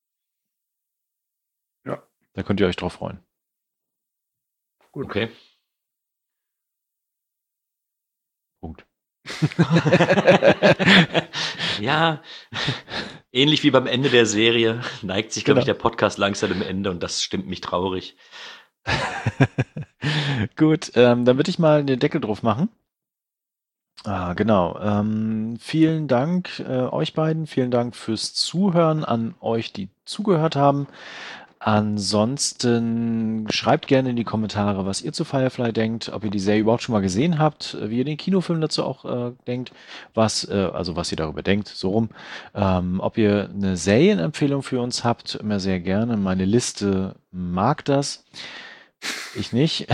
Ja. Da könnt ihr euch drauf freuen. Gut. Okay. Punkt. Ja, ähnlich wie beim Ende der Serie neigt sich, glaube ich, Genau. der Podcast langsam dem Ende und das stimmt mich traurig. Gut, dann würde ich mal den Deckel drauf machen. Genau. Vielen Dank euch beiden. Vielen Dank fürs Zuhören an euch, die zugehört haben. Ansonsten schreibt gerne in die Kommentare, was ihr zu Firefly denkt, ob ihr die Serie überhaupt schon mal gesehen habt, wie ihr den Kinofilm dazu auch denkt, was ihr darüber denkt, so rum. Ob ihr eine Serienempfehlung für uns habt, immer sehr gerne. Meine Liste mag das. Ich nicht.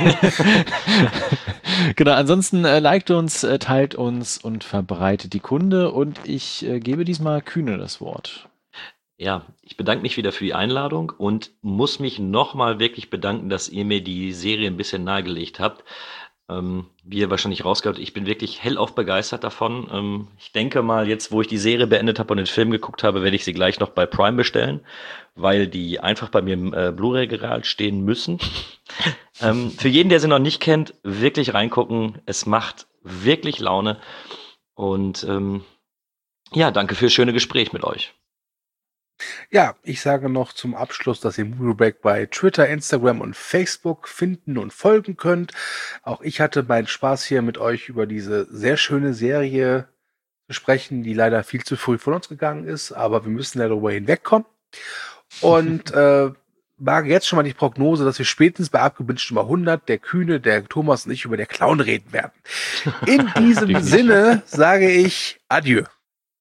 Genau, ansonsten liked uns, teilt uns und verbreitet die Kunde. Und ich gebe diesmal Kühne das Wort. Ja, ich bedanke mich wieder für die Einladung und muss mich nochmal wirklich bedanken, dass ihr mir die Serie ein bisschen nahegelegt habt. Wie ihr wahrscheinlich rausgehört, ich bin wirklich hellauf begeistert davon. Ich denke mal, jetzt, wo ich die Serie beendet habe und den Film geguckt habe, werde ich sie gleich noch bei Prime bestellen, weil die einfach bei mir im Blu-ray-Regal stehen müssen. Für jeden, der sie noch nicht kennt, wirklich reingucken. Es macht wirklich Laune. Und ja, danke fürs schöne Gespräch mit euch. Ja, ich sage noch zum Abschluss, dass ihr Movie Break bei Twitter, Instagram und Facebook finden und folgen könnt. Auch ich hatte meinen Spaß hier mit euch über diese sehr schöne Serie zu sprechen, die leider viel zu früh von uns gegangen ist, aber wir müssen darüber hinwegkommen. Und wage jetzt schon mal die Prognose, dass wir spätestens bei Abgebinged Nummer 100, der Kühne, der Thomas und ich über der Clown reden werden. In diesem Sinne sage ich Adieu.